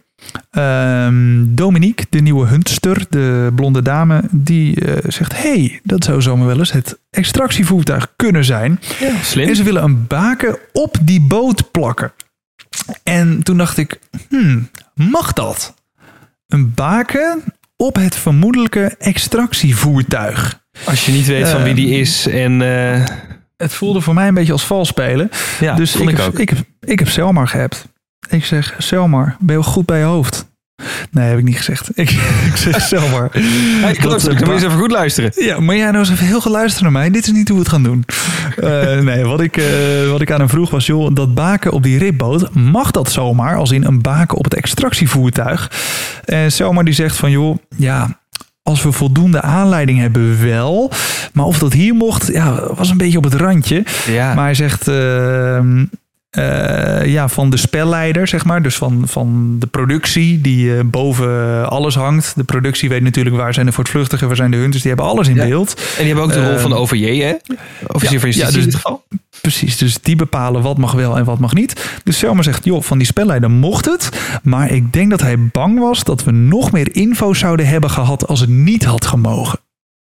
Um, Dominique, de nieuwe huntster, de blonde dame, die uh, zegt, hey, dat zou zomaar wel eens het extractievoertuig kunnen zijn. Ja, slim. En ze willen een baken op die boot plakken. En toen dacht ik, hmm, mag dat? Een baken op het vermoedelijke extractievoertuig. Als je niet weet uh, van wie die is en... Uh... Het voelde voor mij een beetje als vals spelen. Ja, dus vond ik, ik heb, ook. Ik heb, ik heb Selmar geappt. Ik zeg, Selmar, ben je wel goed bij je hoofd? Nee, heb ik niet gezegd. Ik, ik zeg Selmar. Ja, ik kan eens even goed luisteren. Ja, maar jij nou eens even heel goed luisteren naar mij. Dit is niet hoe we het gaan doen. uh, nee, wat ik, uh, wat ik aan hem vroeg was, joh, dat baken op die ripboot, mag dat zomaar? Als in een baken op het extractievoertuig. En Selmar die zegt van, joh, ja... Als we voldoende aanleiding hebben, wel. Maar of dat hier mocht, ja, was een beetje op het randje. Ja. Maar hij zegt, uh, uh, ja, van de spelleider, zeg maar. Dus van, van de productie die uh, boven alles hangt. De productie weet natuurlijk waar zijn de voortvluchtigen, waar zijn de hunters. Die hebben alles in ja. beeld. En die hebben ook de rol uh, van de O V J, hè? Officier ja, van justitie ja, dus, in dit geval. Precies, dus die bepalen wat mag wel en wat mag niet. Dus Selma zegt, joh, van die spelleider mocht het. Maar ik denk dat hij bang was dat we nog meer info zouden hebben gehad als het niet had gemogen.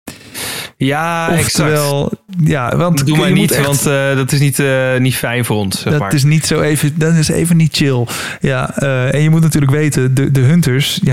Ja, Oftewel, exact. Ja, want doe maar niet, echt, want uh, dat is niet, uh, niet fijn voor ons. Zeg dat maar. is niet zo even, dat is even niet chill. Ja, uh, en je moet natuurlijk weten, de, de hunters, ja, dat,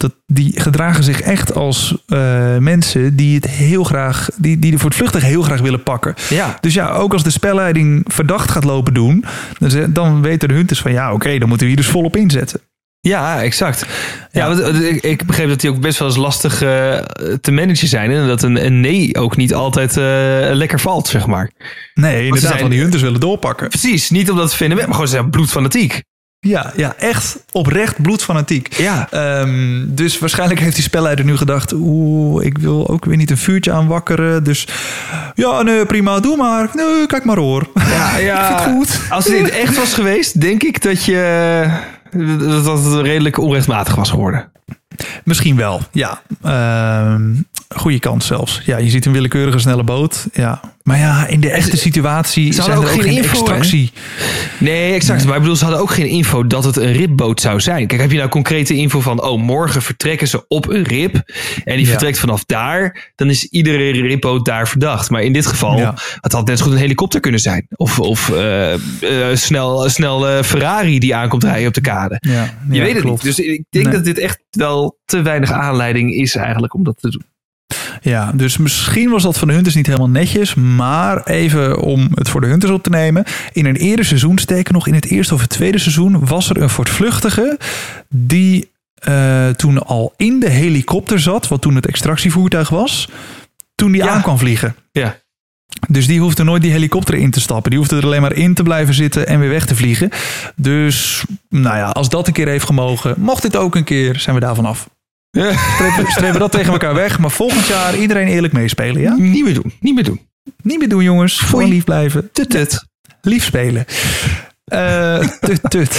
Dat, die gedragen zich echt als uh, mensen die het heel graag, die, die er voor het vluchtig heel graag willen pakken. Ja. Dus ja, ook als de spelleiding verdacht gaat lopen doen, dan, dan weten de hunters van ja, oké, okay, dan moeten we hier dus volop inzetten. Ja, exact. Ja, ja want ik, ik begreep dat die ook best wel eens lastig uh, te managen zijn. En dat een, een nee ook niet altijd uh, lekker valt, zeg maar. Nee, inderdaad, want, zijn, die hunters willen doorpakken. Precies, niet omdat ze vinden, maar gewoon ze zijn bloedfanatiek. Ja, ja, echt oprecht bloedfanatiek. Ja. Um, dus waarschijnlijk heeft die spelleider nu gedacht, oeh, ik wil ook weer niet een vuurtje aanwakkeren. Dus ja, nee, prima, doe maar. Nee, kijk maar hoor. Ja, ja. Ik vind het goed. Als het echt was geweest, denk ik dat je... dat het redelijk onrechtmatig was geworden. Misschien wel, ja. Uh, goede kans zelfs. Ja, je ziet een willekeurige snelle boot. Ja. Maar ja, in de echte situatie zijn er ook, ook geen, geen info, extractie. Hè? Nee, exact. Nee. Maar ik bedoel, ze hadden ook geen info dat het een ripboot zou zijn. Kijk, heb je nou concrete info van... oh, morgen vertrekken ze op een rip... en die ja. vertrekt vanaf daar... dan is iedere ripboot daar verdacht. Maar in dit geval... Ja. het had net zo goed een helikopter kunnen zijn. Of, of uh, uh, snel, snel uh, Ferrari die aankomt rijden op de kade. Ja. Je ja, weet het klopt. niet. Dus ik denk nee. dat dit echt wel te weinig aanleiding is eigenlijk om dat te doen. Ja, dus misschien was dat van de hunters niet helemaal netjes. Maar even om het voor de hunters op te nemen. In een eerder seizoen, sterker nog in het eerste of het tweede seizoen... was er een voortvluchtige die uh, toen al in de helikopter zat... wat toen het extractievoertuig was... toen die ja. aan kwam vliegen. Ja. Dus die hoefde nooit die helikopter in te stappen. Die hoefde er alleen maar in te blijven zitten en weer weg te vliegen. Dus nou ja, als dat een keer heeft gemogen... mocht dit ook een keer, zijn we daarvan af. Streven, streven dat tegen elkaar weg. Maar volgend jaar iedereen eerlijk meespelen, ja? Niet meer doen. Niet meer doen. Niet meer doen, jongens. Gewoon lief blijven. Tut, tut. Lief spelen. Uh, tut, tut.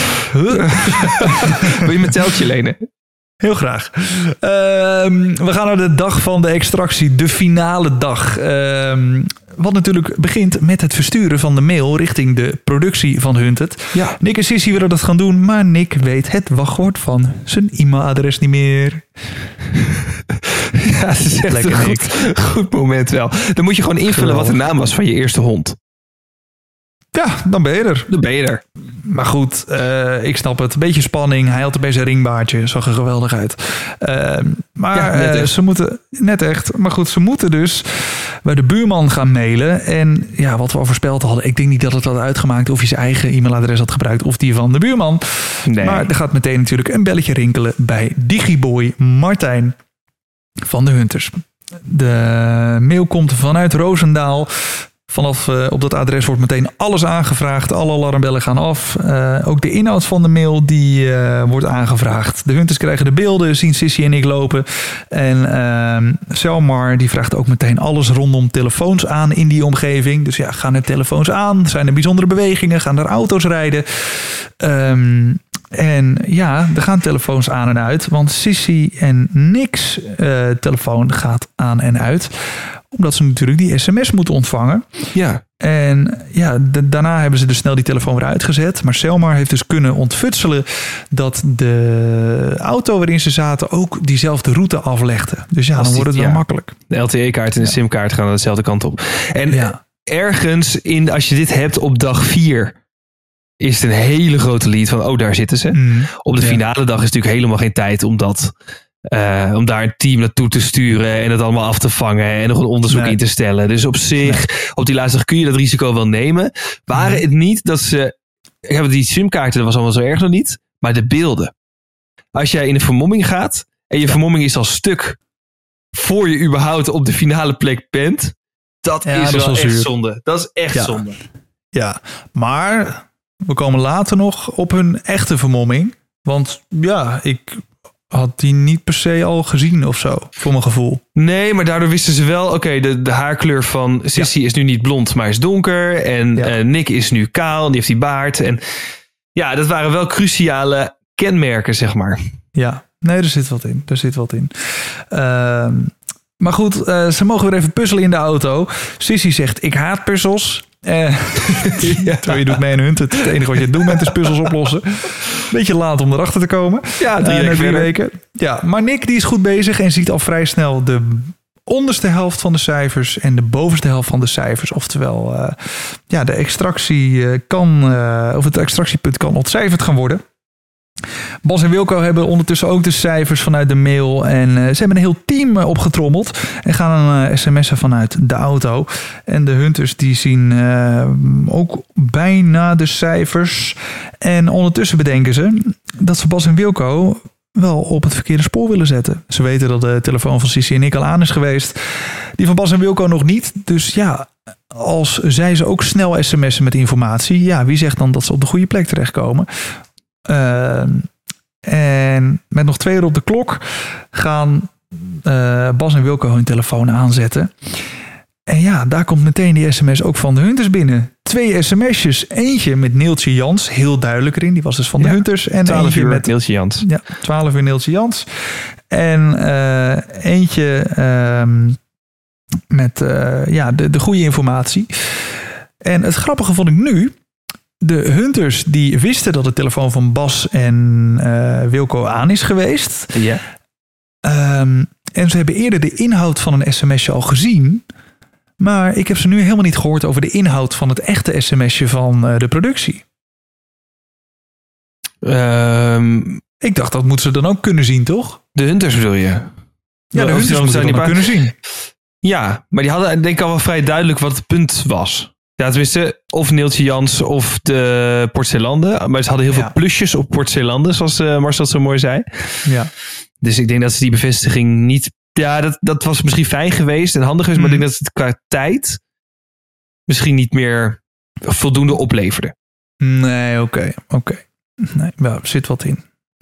Wil je mijn teltje lenen? Heel graag. Uh, we gaan naar de dag van de extractie. De finale dag. Uh, wat natuurlijk begint met het versturen van de mail richting de productie van Hunted. Ja. Nick en Sissy willen dat gaan doen, maar Nick weet het wachtwoord van zijn e-mailadres niet meer. Ja, dat is echt lekker, een goed, goed moment wel. Dan moet je gewoon invullen Geweldig. wat de naam was van je eerste hond. Ja, dan ben je er. Dan ben je er. Maar goed, uh, ik snap het. Een beetje spanning. Hij had opeens een ringbaardje. Zag er geweldig uit. Uh, maar ja, net uh, ze moeten... Net echt. Maar goed, ze moeten dus bij de buurman gaan mailen. En ja, wat we al voorspeld hadden. Ik denk niet dat het had uitgemaakt of hij zijn eigen e-mailadres had gebruikt. Of die van de buurman. Nee. Maar er gaat meteen natuurlijk een belletje rinkelen bij Digiboy Martijn van de Hunters. De mail komt vanuit Roosendaal. Vanaf uh, op dat adres wordt meteen alles aangevraagd. Alle alarmbellen gaan af. Uh, ook de inhoud van de mail die uh, wordt aangevraagd. De hunters krijgen de beelden, zien Sissy en ik lopen. En uh, Selmar die vraagt ook meteen alles rondom telefoons aan in die omgeving. Dus ja, gaan er telefoons aan? Zijn er bijzondere bewegingen? Gaan er auto's rijden? Um, En ja, er gaan telefoons aan en uit. Want Sissy en Nick's uh, telefoon gaat aan en uit. Omdat ze natuurlijk die sms moeten ontvangen. Ja. En ja, de, daarna hebben ze dus snel die telefoon weer uitgezet. Maar Selmar heeft dus kunnen ontfutselen dat de auto waarin ze zaten ook diezelfde route aflegde. Dus ja, dan wordt het wel ja. makkelijk. De L T E-kaart en de ja. simkaart gaan dezelfde kant op. En ja. ergens, in, als je dit hebt op dag vier... is het een hele grote lead van, oh, daar zitten ze. Mm, op de ja. finale dag is natuurlijk helemaal geen tijd om dat... Uh, om daar een team naartoe te sturen en het allemaal af te vangen en nog een onderzoek nee. in te stellen. Dus op zich, nee. op die laatste dag kun je dat risico wel nemen. Waren nee. het niet dat ze... Ik heb die simkaarten, dat was allemaal zo erg nog niet. Maar de beelden. Als jij in een vermomming gaat en je ja. vermomming is al stuk voor je überhaupt op de finale plek bent. Dat ja, is dat wel is echt zuur. zonde. Dat is echt ja. zonde. Ja, maar we komen later nog op hun echte vermomming. Want ja, ik... had die niet per se al gezien of zo, voor mijn gevoel. Nee, maar daardoor wisten ze wel... oké, okay, de, de haarkleur van Sissy ja. is nu niet blond, maar is donker. En ja. uh, Nick is nu kaal en die heeft die baard. En ja, dat waren wel cruciale kenmerken, zeg maar. Ja, nee, er zit wat in. Er zit wat in. Uh, maar goed, uh, ze mogen weer even puzzelen in de auto. Sissy zegt, ik haat puzzels. Uh, ja. Terwijl je doet mee in Hunt. Het enige wat je doet bent is puzzels oplossen. Beetje laat om erachter te komen. Ja, drie, uh, weken, drie weken. Ja, maar Nick die is goed bezig en ziet al vrij snel de onderste helft van de cijfers en de bovenste helft van de cijfers. Oftewel, uh, ja, de extractie uh, kan, uh, of het extractiepunt kan ontcijferd gaan worden. Bas en Wilco hebben ondertussen ook de cijfers vanuit de mail. En uh, ze hebben een heel team uh, opgetrommeld. En gaan uh, sms'en vanuit de auto. En de hunters die zien uh, ook bijna de cijfers. En ondertussen bedenken ze dat ze Bas en Wilco wel op het verkeerde spoor willen zetten. Ze weten dat de telefoon van Sissy en Nick al aan is geweest. Die van Bas en Wilco nog niet. Dus ja, als zij ze ook snel sms'en met informatie. Ja, wie zegt dan dat ze op de goede plek terechtkomen? Uh, en met nog twee uur op de klok gaan uh, Bas en Wilco hun telefoon aanzetten. En ja, daar komt meteen die sms ook van de hunters binnen. Twee sms'jes. Eentje met Neeltje Jans, heel duidelijk erin. Die was dus van de ja, hunters. En twaalf eentje uur met Neeltje Jans. Ja, twaalf uur Neeltje Jans. En uh, eentje uh, met uh, ja, de, de goede informatie. En het grappige vond ik nu. De hunters die wisten dat de telefoon van Bas en uh, Wilco aan is geweest. Ja. Um, en ze hebben eerder de inhoud van een sms'je al gezien. Maar ik heb ze nu helemaal niet gehoord over de inhoud van het echte sms'je van uh, de productie. Um, ik dacht, dat moeten ze dan ook kunnen zien, toch? De hunters bedoel je? Ja, de of hunters moeten ze dan kunnen zien. Ja, maar die hadden denk ik al wel vrij duidelijk wat het punt was. Ja, tenminste, of Neeltje Jans of de Port Zeelanden. Maar ze hadden heel ja. veel plusjes op Port Zeelanden, zoals uh, Marcel zo mooi zei. Ja. Dus ik denk dat ze die bevestiging niet... Ja, dat, dat was misschien fijn geweest en handig geweest. Mm. Maar ik denk dat het qua tijd misschien niet meer voldoende opleverde. Nee, oké. Okay, oké. Okay. Nee, wel, er zit wat in.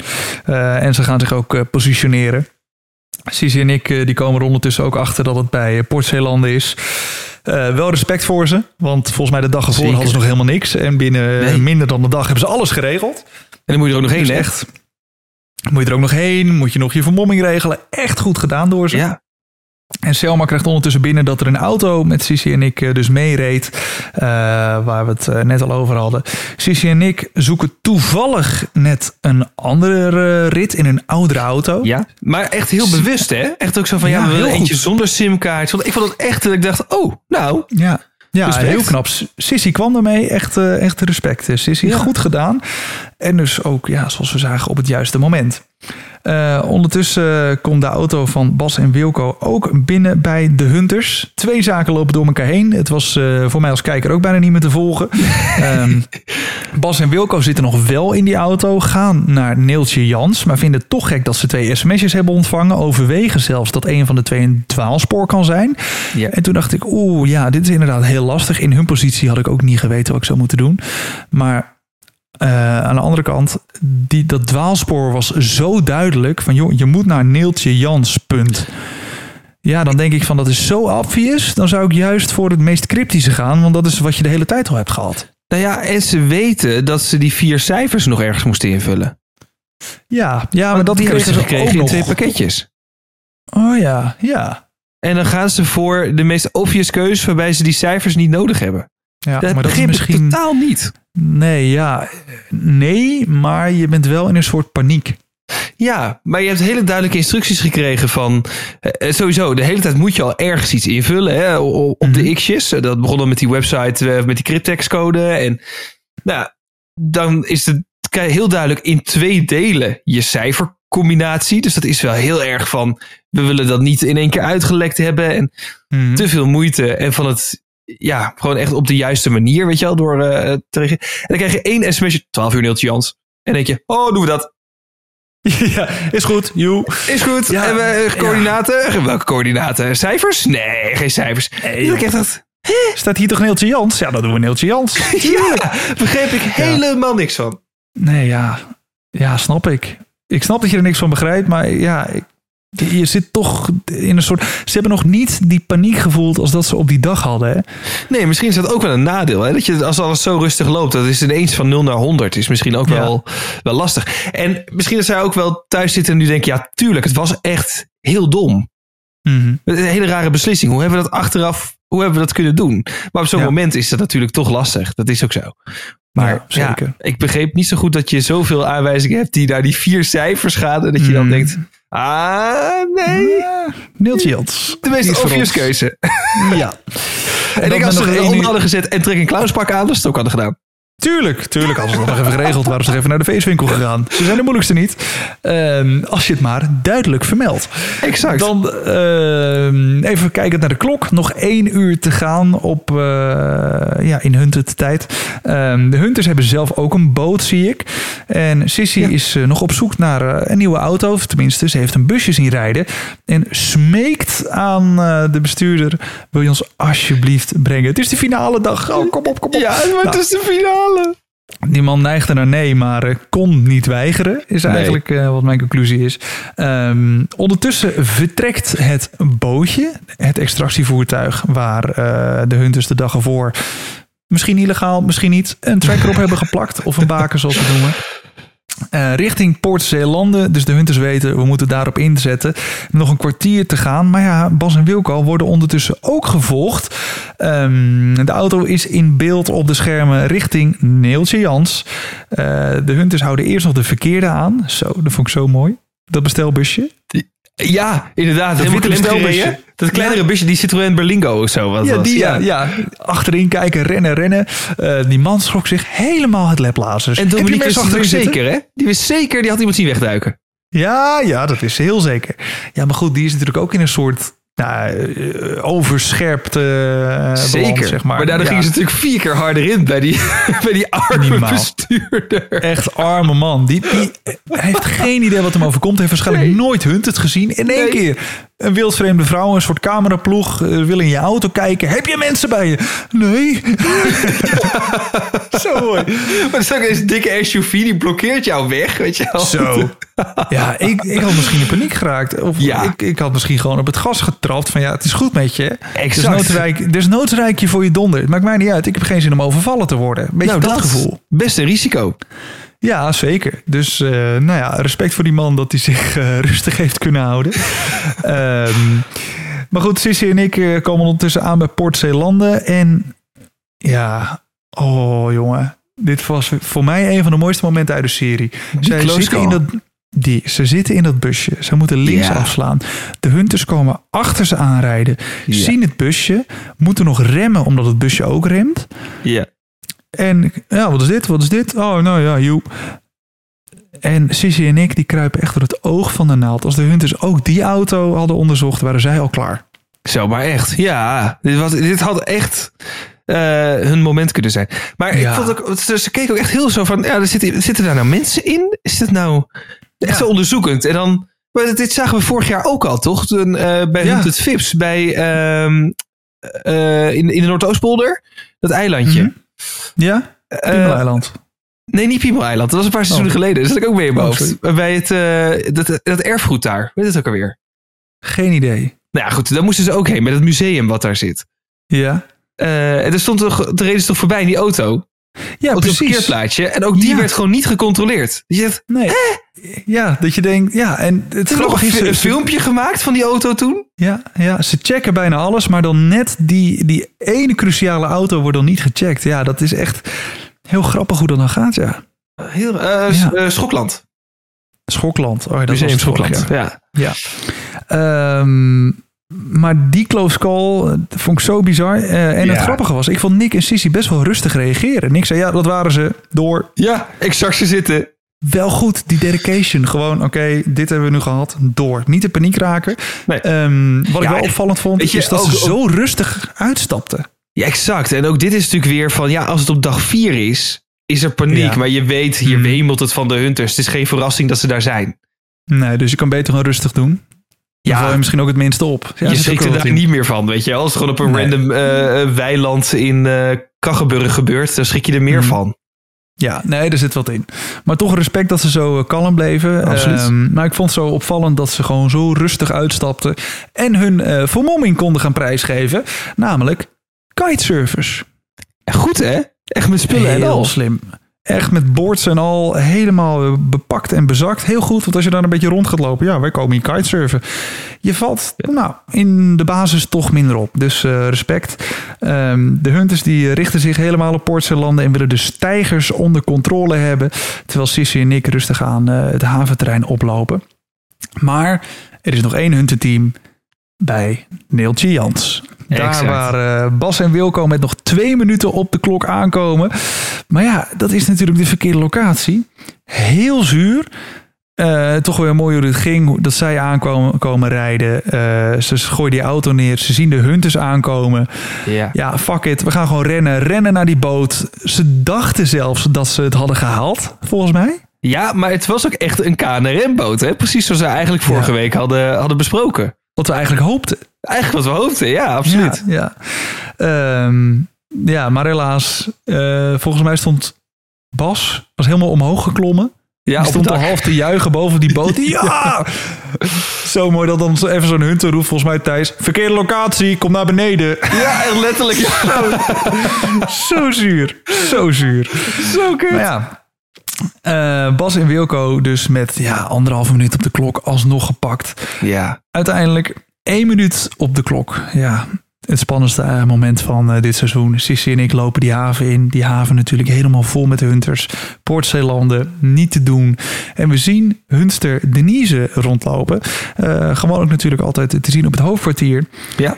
Uh, en ze gaan zich ook uh, positioneren. Sissy en ik uh, die komen er ondertussen ook achter dat het bij uh, Port Zeelanden is. Uh, wel respect voor ze, want volgens mij de dag ervoor hadden ze nog helemaal niks. En binnen nee. minder dan een dag hebben ze alles geregeld. En dan moet je er ook nog heen, dus echt. Moet je er ook nog heen, moet je nog je vermomming regelen. Echt goed gedaan door ze. Ja. En Selma krijgt ondertussen binnen dat er een auto met Sissy en ik dus meereed. Uh, waar we het uh, net al over hadden. Sissy en ik zoeken toevallig net een andere uh, rit in een oudere auto. Ja, maar echt heel bewust, hè? Echt ook zo van, ja, ja we willen eentje zonder simkaart. Ik vond het echt, ik dacht, oh, nou... Ja. Ja, respect. Heel knap. Sissy kwam ermee. Echt, uh, echt respect. Sissy, ja. Goed gedaan. En dus ook, ja, zoals we zagen, op het juiste moment. Uh, ondertussen komt de auto van Bas en Wilco ook binnen bij de hunters. Twee zaken lopen door elkaar heen. Het was uh, voor mij als kijker ook bijna niet meer te volgen. um, Bas en Wilco zitten nog wel in die auto. Gaan naar Neeltje Jans. Maar vinden het toch gek dat ze twee sms'jes hebben ontvangen. Overwegen zelfs dat een van de twee een dwaalspoor kan zijn. Ja. En toen dacht ik, oeh, ja, dit is inderdaad heel lastig. In hun positie had ik ook niet geweten wat ik zou moeten doen. Maar... Uh, aan de andere kant, die, dat dwaalspoor was zo duidelijk van joh, je moet naar Neeltje Jans, punt. Ja, dan denk ik van dat is zo obvious. Dan zou ik juist voor het meest cryptische gaan, want dat is wat je de hele tijd al hebt gehad. Nou ja, en ze weten dat ze die vier cijfers nog ergens moesten invullen. Ja, ja maar, maar dat die kregen ze gekregen in nog. twee pakketjes. Oh ja, ja. En dan gaan ze voor de meest obvious keus waarbij ze die cijfers niet nodig hebben. Ja, dat maar dat begrijp is misschien ik totaal niet. Nee, ja. Nee, maar je bent wel in een soort paniek. Ja, maar je hebt hele duidelijke instructies gekregen van... Uh, sowieso, de hele tijd moet je al ergens iets invullen hè, op mm-hmm. de x'jes. Dat begon dan met die website, uh, met die cryptex code. En nou, dan is het heel duidelijk in twee delen je cijfercombinatie. Dus dat is wel heel erg van... We willen dat niet in één keer uitgelekt hebben. En mm-hmm. te veel moeite. En van het... Ja, gewoon echt op de juiste manier, weet je wel, door uh, te reageren. En dan krijg je één sms'je, twaalf uur Neeltje Jans. En dan denk je, oh, doen we dat. Ja, is goed, joe. Is goed. Ja, en we uh, coördinaten? Ja. Welke coördinaten? Cijfers? Nee, geen cijfers. Nee, ik echt dacht, staat hier toch Neeltje Jans? Ja, dan doen we Neeltje Jans. Ja, begreep ik helemaal ja. niks van. Nee, ja. Ja, snap ik. Ik snap dat je er niks van begrijpt, maar ja... Ik... Je zit toch in een soort... Ze hebben nog niet die paniek gevoeld als dat ze op die dag hadden. Hè? Nee, misschien is dat ook wel een nadeel. Hè? Dat je, als alles zo rustig loopt, dat is ineens van nul naar honderd. Is misschien ook wel, ja. wel lastig. En misschien dat zij ook wel thuis zitten en nu denken... Ja, tuurlijk, het was echt heel dom. Mm-hmm. Een hele rare beslissing. Hoe hebben we dat achteraf... Hoe hebben we dat kunnen doen? Maar op zo'n ja. moment is dat natuurlijk toch lastig. Dat is ook zo. Maar ja, zeker. Ja, ik begreep niet zo goed dat je zoveel aanwijzingen hebt... die naar die vier cijfers gaan. En dat je mm. dan denkt... Ah, nee. Ja, Neeltje Jans. De meest obvious keuze. Ja. En, en ik als ze er onder hadden gezet en trek een clownspak aan, dat is het ook hadden gedaan. Tuurlijk, tuurlijk. Hadden ze dat nog even geregeld, waren ze nog even naar de feestwinkel gegaan. Ze zijn de moeilijkste niet. Uh, als je het maar duidelijk vermeldt. Exact. Dan uh, even kijken naar de klok. Nog één uur te gaan op, uh, ja, in Hunted tijd. Uh, de Hunters hebben zelf ook een boot, zie ik. En Sissy ja. is uh, nog op zoek naar uh, een nieuwe auto. Tenminste, ze heeft een busje zien rijden. En smeekt aan uh, de bestuurder: wil je ons alsjeblieft brengen? Het is de finale dag. Oh, kom op, kom op. Ja, maar nou, het is de finale. Die man neigde naar nee, maar uh, kon niet weigeren. Is nee. eigenlijk uh, wat mijn conclusie is. Um, ondertussen vertrekt het bootje. Het extractievoertuig waar uh, de Hunters de dag ervoor, misschien illegaal, misschien niet, een tracker op hebben geplakt. Of een baken, zoals we het noemen. Uh, richting Port Zeelanden. Dus de Hunters weten, we moeten daarop inzetten. Nog een kwartier te gaan. Maar ja, Bas en Wilco worden ondertussen ook gevolgd. Um, de auto is in beeld op de schermen richting Neeltje Jans. Uh, de Hunters houden eerst nog de verkeerde aan. Zo, dat vond ik zo mooi. Dat bestelbusje. Ja, inderdaad. Dat witte bestelbusje. Dat kleinere ja. busje, die Citroën Berlingo of zo. Wat ja, was. Die, ja. ja, achterin kijken, rennen, rennen. Uh, die man schrok zich helemaal het leplazers. En Dominique wist het ook zeker, hè? Die wist zeker, die had iemand zien wegduiken. Ja, ja, dat is heel zeker. Ja, maar goed, die is natuurlijk ook in een soort nou, uh, overscherpt uh, zeker, balans, zeg maar. Maar daardoor ja. ging ze natuurlijk vier keer harder in bij die, bij die arme Minimaal. bestuurder. Echt arme man. Die, die heeft geen idee wat hem overkomt. Heeft waarschijnlijk nee. nooit Hunted gezien. In één nee. keer een wildvreemde vrouw, een soort cameraploeg, uh, wil in je auto kijken. Heb je mensen bij je? Nee. Zo mooi. Maar er is ook eens dikke S U V, die blokkeert jou weg, weet je wel. Zo. Ja, ik, ik had misschien in paniek geraakt. Of ja. ik, ik had misschien gewoon op het gas getrapt van ja, het is goed met je. Exact. Er is noodrijkje voor je donder. Het maakt mij niet uit. Ik heb geen zin om overvallen te worden. Beetje nou, dat, dat gevoel. Best een risico. Ja, zeker. Dus uh, nou ja, respect voor die man dat hij zich uh, rustig heeft kunnen houden. um, maar goed, Sissy en ik uh, komen ondertussen aan bij Port Zeelanden. En ja, oh jongen. Dit was voor mij een van de mooiste momenten uit de serie. Zij zitten in dat, die, ze zitten in dat busje. Ze moeten links ja. afslaan. De Hunters komen achter ze aanrijden. Ja. Zien het busje. Moeten nog remmen omdat het busje ook remt. Ja. En ja, wat is dit? Wat is dit? Oh, nou ja, joep. En Sissy en ik, die kruipen echt door het oog van de naald. Als de Hunters ook die auto hadden onderzocht, waren zij al klaar. Zo, maar echt. Ja, dit, was, dit had echt uh, hun moment kunnen zijn. Maar ja. ik vond ook, ze keken ook echt heel zo van, ja, er zitten, zitten daar nou mensen in? Is dit nou echt ja. zo onderzoekend? En dan, maar dit zagen we vorig jaar ook al, toch? Toen, uh, bij ja. Hunted Vips, bij uh, uh, in, in de Noordoostpolder, dat eilandje. Mm-hmm. Ja, Piemel-eiland. Uh, nee, niet Piemel-eiland. Dat was een paar seizoenen oh. geleden. Dat zat ik ook mee in mijn oh, hoofd. Bij het, uh, dat, dat erfgoed daar. Weet het ook alweer? Geen idee. Nou ja, goed. Daar moesten ze ook heen. Met het museum wat daar zit. Ja. Uh, en er stond toch, er reden ze toch voorbij in die auto? Ja, op precies. het parkeerplaatje. En ook die ja. werd gewoon niet gecontroleerd. Je zegt, nee. Hè? Ja, dat je denkt, ja. En het is nog een, een filmpje gemaakt van die auto toen? Ja, ja, ze checken bijna alles, maar dan net die, die ene cruciale auto wordt dan niet gecheckt. Ja, dat is echt heel grappig hoe dat dan gaat, ja. Heel, uh, ja. Uh, Schokland. Schokland. Oh, dat Museum was Schokland, ja. ja. ja. Um, maar die close call vond ik zo bizar. Uh, en ja. het grappige was, ik vond Nick en Sissy best wel rustig reageren. Nick zei, ja, dat waren ze door. Ja, ik zag ze zitten. Wel goed, die dedication. Gewoon, oké, okay, dit hebben we nu gehad. Door. Niet in paniek raken. Nee. Um, wat ja, ik wel opvallend vond, is je, dat ook, ze zo rustig uitstapten. Ja, exact. En ook dit is natuurlijk weer van, ja, als het op dag vier is, is er paniek. Ja. Maar je weet, hier hmm. wemelt het van de Hunters. Het is geen verrassing dat ze daar zijn. Nee, dus je kan beter gewoon rustig doen. Dan ja, val je misschien ook het minste op. Ja, je schrikt er daar niet meer van, weet je. Als het gewoon op een nee. random uh, weiland in uh, Kaggenburg gebeurt, dan schrik je er meer hmm. van. Ja, nee, er zit wat in. Maar toch respect dat ze zo kalm bleven. Absoluut. Um, maar ik vond het zo opvallend dat ze gewoon zo rustig uitstapten en hun uh, vermomming konden gaan prijsgeven. Namelijk kitesurfers. Goed, hè? Echt met spullen Heel en al. Slim. Echt met boards en al helemaal bepakt en bezakt. Heel goed, want als je dan een beetje rond gaat lopen, ja, wij komen hier kitesurfen. Je valt ja. nou, in de basis toch minder op. Dus uh, respect. Um, de Hunters die richten zich helemaal op Port Zeelanden en willen de steigers onder controle hebben. Terwijl Sissy en Nick rustig aan uh, het haventerrein oplopen. Maar er is nog één Hunterteam bij Neeltje Jans. Daar exact. waar uh, Bas en Wilco met nog twee minuten op de klok aankomen. Maar ja, dat is natuurlijk de verkeerde locatie. Heel zuur. Uh, toch weer mooi hoe het ging. Dat zij aankomen komen rijden. Uh, ze gooien die auto neer. Ze zien de hunters aankomen. Ja. Ja, fuck it. We gaan gewoon rennen. Rennen naar die boot. Ze dachten zelfs dat ze het hadden gehaald, volgens mij. Ja, maar het was ook echt een K N R M-boot. Hè? Precies zoals we eigenlijk vorige ja. week hadden, hadden besproken. Wat we eigenlijk hoopten. Eigenlijk wat we hoopten, ja, absoluut. Ja, ja. Um, ja maar helaas. Uh, volgens mij stond Bas was helemaal omhoog geklommen. Ja, die stond al half te juichen boven die boot. Ja! Zo mooi dat dan even zo'n hunter roept, volgens mij Thijs. Verkeerde locatie, kom naar beneden. Ja, echt letterlijk. Zo, zo zuur. Zo zuur. Zo kut. Maar ja. Uh, Bas en Wilco dus met ja, anderhalve minuut op de klok alsnog gepakt. Ja. Uiteindelijk één minuut op de klok. Ja, het spannendste moment van uh, dit seizoen. Sissi en ik lopen die haven in. Die haven natuurlijk helemaal vol met hunters. Poortzeelanden, niet te doen. En we zien hunster Denise rondlopen. Uh, gewoon ook natuurlijk altijd te zien op het hoofdkwartier. Ja.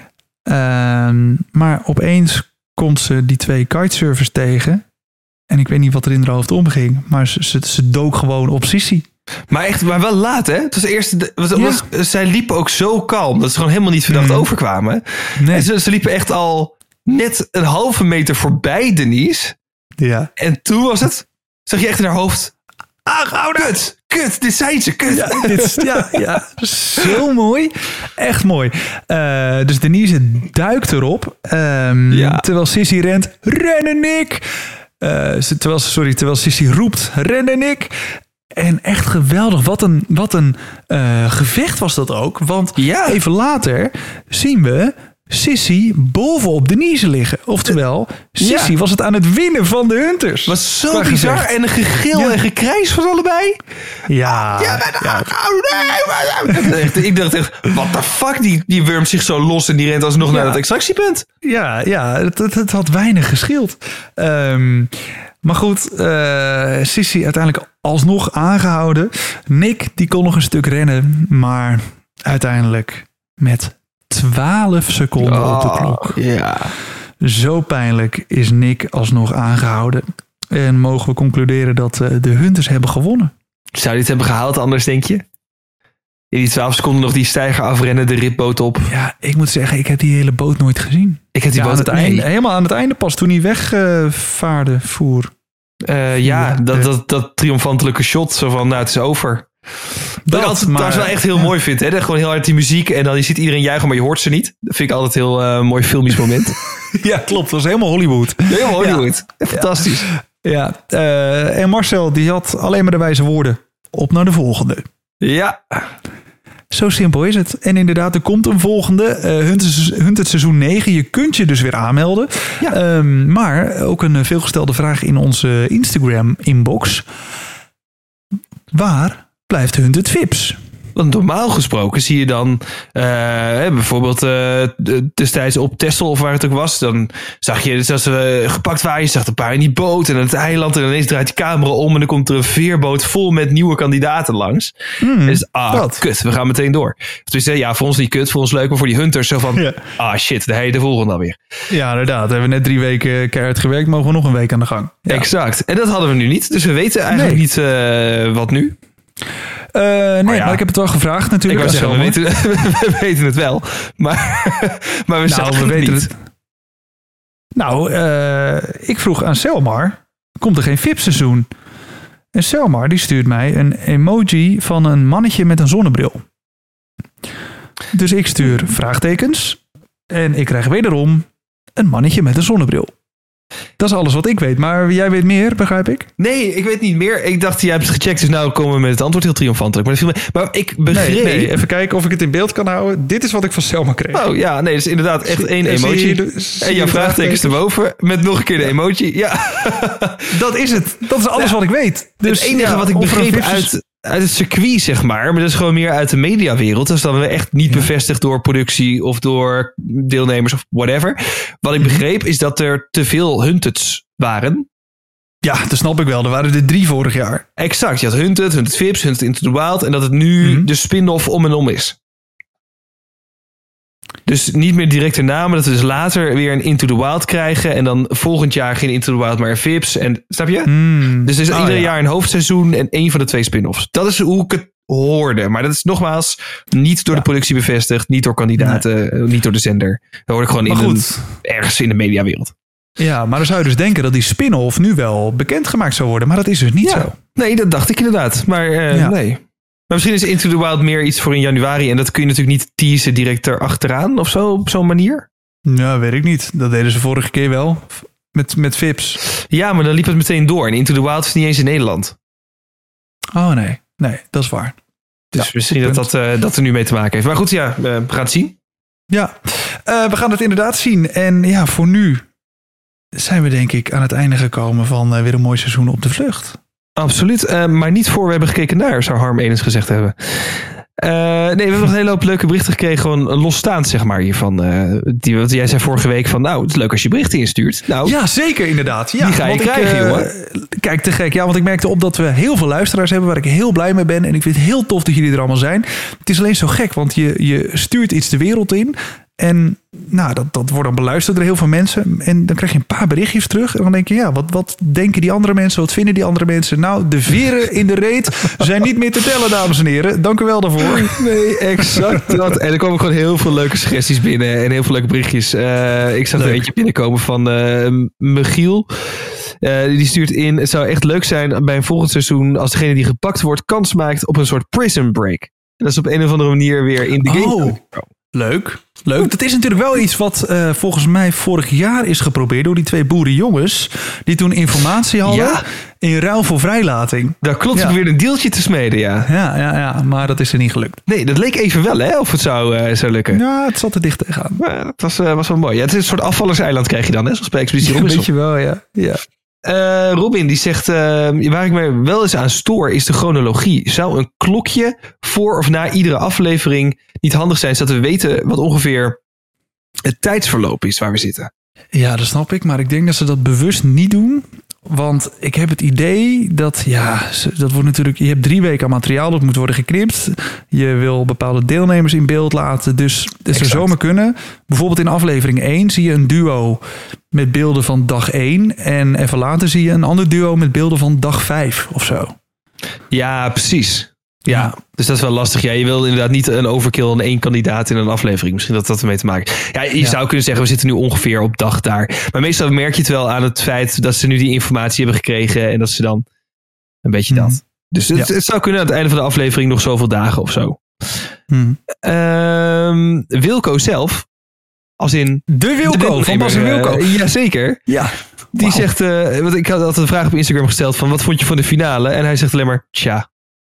Uh, maar opeens komt ze die twee kitesurfers tegen. En ik weet niet wat er in haar hoofd omging. Maar ze, ze, ze dook gewoon op Sissi. Maar echt, maar wel laat, hè? Het was eerst, was, ja. was, zij liepen ook zo kalm dat ze gewoon helemaal niet verdacht mm. overkwamen. Nee. En ze, ze liepen echt al net een halve meter voorbij Denise. Ja. En toen was het, zag je echt in haar hoofd, aangehouden. Kut, kut, dit zijn ze, kut. Ja, dit is, ja, ja, zo mooi. Echt mooi. Uh, dus Denise duikt erop. Um, ja. Terwijl Sissi rent, rennen Nick. Uh, terwijl, sorry, terwijl Sissi roept, rennen Nick. En echt geweldig. Wat een, wat een uh, gevecht was dat ook. Want ja. even later zien we Sissi bovenop Denise liggen. Oftewel, Sissi ja. was het aan het winnen van de hunters. Was zo bizar. Gezegd. En een gegil ja. en gekrijs van allebei. Ja. Ja, ja. Nee, ik dacht echt, what the fuck? Die, die wurmt zich zo los en die rent alsnog ja. naar dat extractiepunt. Ja, ja het, het, het had weinig geschild. Um, Maar goed, uh, Sissi uiteindelijk alsnog aangehouden. Nick, die kon nog een stuk rennen. Maar uiteindelijk met twaalf seconden oh, op de klok. Ja. Zo pijnlijk is Nick alsnog aangehouden. En mogen we concluderen dat uh, de hunters hebben gewonnen. Zou die het hebben gehaald anders, denk je? In die twaalf seconden nog die steiger afrennen, de ripboot op. Ja, ik moet zeggen, ik heb die hele boot nooit gezien. Ik heb die ja, boot aan het einde, helemaal aan het einde pas, toen hij wegvaarde, uh, voer. Uh, ja, ja dat, dat, dat triomfantelijke shot, zo van, nou, het is over. Dat ik altijd trouwens wel echt heel ja. mooi vind, hè? Gewoon heel hard die muziek en dan je ziet iedereen juichen, maar je hoort ze niet. Dat vind ik altijd heel uh, mooi filmisch moment. Ja, klopt. Dat was helemaal Hollywood. Helemaal Hollywood. Ja. Fantastisch. Ja, uh, en Marcel, die had alleen maar de wijze woorden. Op naar de volgende. Ja. Zo simpel is het. En inderdaad, er komt een volgende. Uh, Hunted seizoen negen. Je kunt je dus weer aanmelden. Ja. Um, maar ook een veelgestelde vraag in onze Instagram-inbox. Waar blijft Hunted Vips? Want normaal gesproken zie je dan uh, bijvoorbeeld uh, destijds op Texel of waar het ook was. Dan zag je, dus als ze uh, gepakt waren, je zag een paar in die boot en aan het eiland. En ineens draait die camera om en dan komt er een veerboot vol met nieuwe kandidaten langs. Mm, en dus, ah, dat. kut, we gaan meteen door. Dus ja, voor ons niet kut, voor ons leuk, maar voor die hunters zo van, ja. ah shit, de hele volgende alweer. Ja, inderdaad. We hebben net drie weken keihard gewerkt, mogen we nog een week aan de gang. Ja. Exact. En dat hadden we nu niet. Dus we weten eigenlijk nee. niet uh, wat nu. Uh, nee, maar, ja. maar ik heb het wel gevraagd natuurlijk. Ik zeggen, we, weten, we weten het wel. Maar, maar we nou, zeggen we het weten niet. Het. Nou, uh, ik vroeg aan Selmar, komt er geen V I P-seizoen? En Selmar die stuurt mij een emoji van een mannetje met een zonnebril. Dus ik stuur vraagtekens. En ik krijg wederom een mannetje met een zonnebril. Dat is alles wat ik weet. Maar jij weet meer, begrijp ik? Nee, ik weet niet meer. Ik dacht, jij hebt het gecheckt, dus nou komen we met het antwoord heel triomfantelijk. Maar, viel me... maar ik begreep... Nee, nee, even kijken of ik het in beeld kan houden. Dit is wat ik van Selma kreeg. Oh ja, nee, dus inderdaad echt één emoji. Je, en jouw vraagtekens erboven met nog een keer de emoji. Ja. Dat is het. Dat is alles ja. wat ik weet. Dus het enige ja, wat ik begreep uit... uit het circuit, zeg maar. Maar dat is gewoon meer uit de mediawereld. Dat is dan echt niet ja. bevestigd door productie of door deelnemers of whatever. Wat ik begreep is dat er te veel Hunteds waren. Ja, dat snap ik wel. Er waren er drie vorig jaar. Exact. Je had Hunted, Hunted Vips, Hunted Into the Wild. En dat het nu mm-hmm. de spin-off om en om is. Dus niet meer direct erna, maar dat we dus later weer een Into the Wild krijgen. En dan volgend jaar geen Into the Wild, maar een V I Ps. En, snap je? Mm. Dus er is Oh, ieder ja. jaar een hoofdseizoen en één van de twee spin-offs. Dat is hoe ik het hoorde. Maar dat is nogmaals niet door Ja. de productie bevestigd. Niet door kandidaten, nee. Niet door de zender. Dat hoor ik gewoon in Maar een, goed. ergens in de mediawereld. Ja, maar dan zou je dus denken dat die spin-off nu wel bekendgemaakt zou worden. Maar dat is dus niet Ja. zo. Nee, dat dacht ik inderdaad. Maar uh, Ja. nee. Maar misschien is Into the Wild meer iets voor in januari. En dat kun je natuurlijk niet teasen direct erachteraan of zo, op zo'n manier. Nou, weet ik niet. Dat deden ze vorige keer wel. Met, met V I Ps. Ja, maar dan liep het meteen door. En Into the Wild is niet eens in Nederland. Oh nee, nee, dat is waar. Dus Ja, misschien goed dat dat, uh, dat er nu mee te maken heeft. Maar goed, ja, uh, we gaan het zien. Ja, uh, we gaan het inderdaad zien. En ja, voor nu zijn we denk ik aan het einde gekomen van uh, weer een mooi seizoen op de vlucht. Absoluut, uh, maar niet voor we hebben gekeken naar, zou Harm Edens gezegd hebben. Uh, nee, we hebben nog een hele hoop leuke berichten gekregen, gewoon losstaand zeg maar hiervan. Uh, die, wat jij zei vorige week van, nou, het is leuk als je berichten instuurt. Nou, Ja, zeker inderdaad. Ja, die ga je want ik, krijgen, uh, jongen. Kijk, te gek. Ja, want ik merkte op dat we heel veel luisteraars hebben waar ik heel blij mee ben. En ik vind het heel tof dat jullie er allemaal zijn. Het is alleen zo gek, want je, je stuurt iets de wereld in. En nou, dat, dat wordt dan beluisterd door heel veel mensen. En dan krijg je een paar berichtjes terug. En dan denk je, ja, wat, wat denken die andere mensen? Wat vinden die andere mensen? Nou, de veren in de reet zijn niet meer te tellen, dames en heren. Dank u wel daarvoor. Nee, exact dat. En er komen gewoon heel veel leuke suggesties binnen en heel veel leuke berichtjes. Uh, ik zag er Leuk. eentje binnenkomen van uh, Michiel. Uh, die stuurt in, het zou echt leuk zijn bij een volgend seizoen als degene die gepakt wordt kans maakt op een soort prison break. En dat is op een of andere manier weer in de game. Oh. Leuk, leuk. Dat is natuurlijk wel iets wat uh, volgens mij vorig jaar is geprobeerd door die twee boerenjongens. Die toen informatie hadden Ja. in ruil voor vrijlating. Daar klopt Ja. ook weer een deeltje te smeden, ja. Ja, ja, ja, maar dat is er niet gelukt. Nee, dat leek even wel, hè, of het zou, uh, zou lukken. Ja, het zat er dicht tegenaan. Maar dat was, uh, was wel mooi. Ja, het is een soort afvallerseiland krijg je dan, hè, zoals bij Expeditie Een Robinson. beetje wel, ja. ja. Uh, Robin die zegt, uh, waar ik me wel eens aan stoor is de chronologie. Zou een klokje voor of na iedere aflevering niet handig zijn, zodat we weten wat ongeveer het tijdsverloop is waar we zitten? Ja, dat snap ik. Maar ik denk dat ze dat bewust niet doen. Want ik heb het idee dat, ja, ze- dat wordt natuurlijk... Je hebt drie weken aan materiaal, dat moet worden geknipt. Je wil bepaalde deelnemers in beeld laten. Dus het zou Exact. zomaar kunnen. Bijvoorbeeld in aflevering één zie je een duo met beelden van dag één. En even later zie je een ander duo met beelden van dag vijf of zo. Ja, precies. Ja, Ja. dus dat is wel lastig. Ja, je wil inderdaad niet een overkill aan één kandidaat in een aflevering. Misschien dat dat ermee te maken heeft. Ja, je Ja. zou kunnen zeggen, we zitten nu ongeveer op dag daar. Maar meestal merk je het wel aan het feit dat ze nu die informatie hebben gekregen. En dat ze dan een beetje Mhm. dat. Dus het, Ja. het zou kunnen aan het einde van de aflevering nog zoveel dagen of zo. Hm. Ehm, Wilco zelf, als in... De Wilco, van Bas en Wilco. Uh, jazeker. Ja. Die Wauw. zegt, uh, want ik had altijd een vraag op Instagram gesteld van wat vond je van de finale? En hij zegt alleen maar, tja.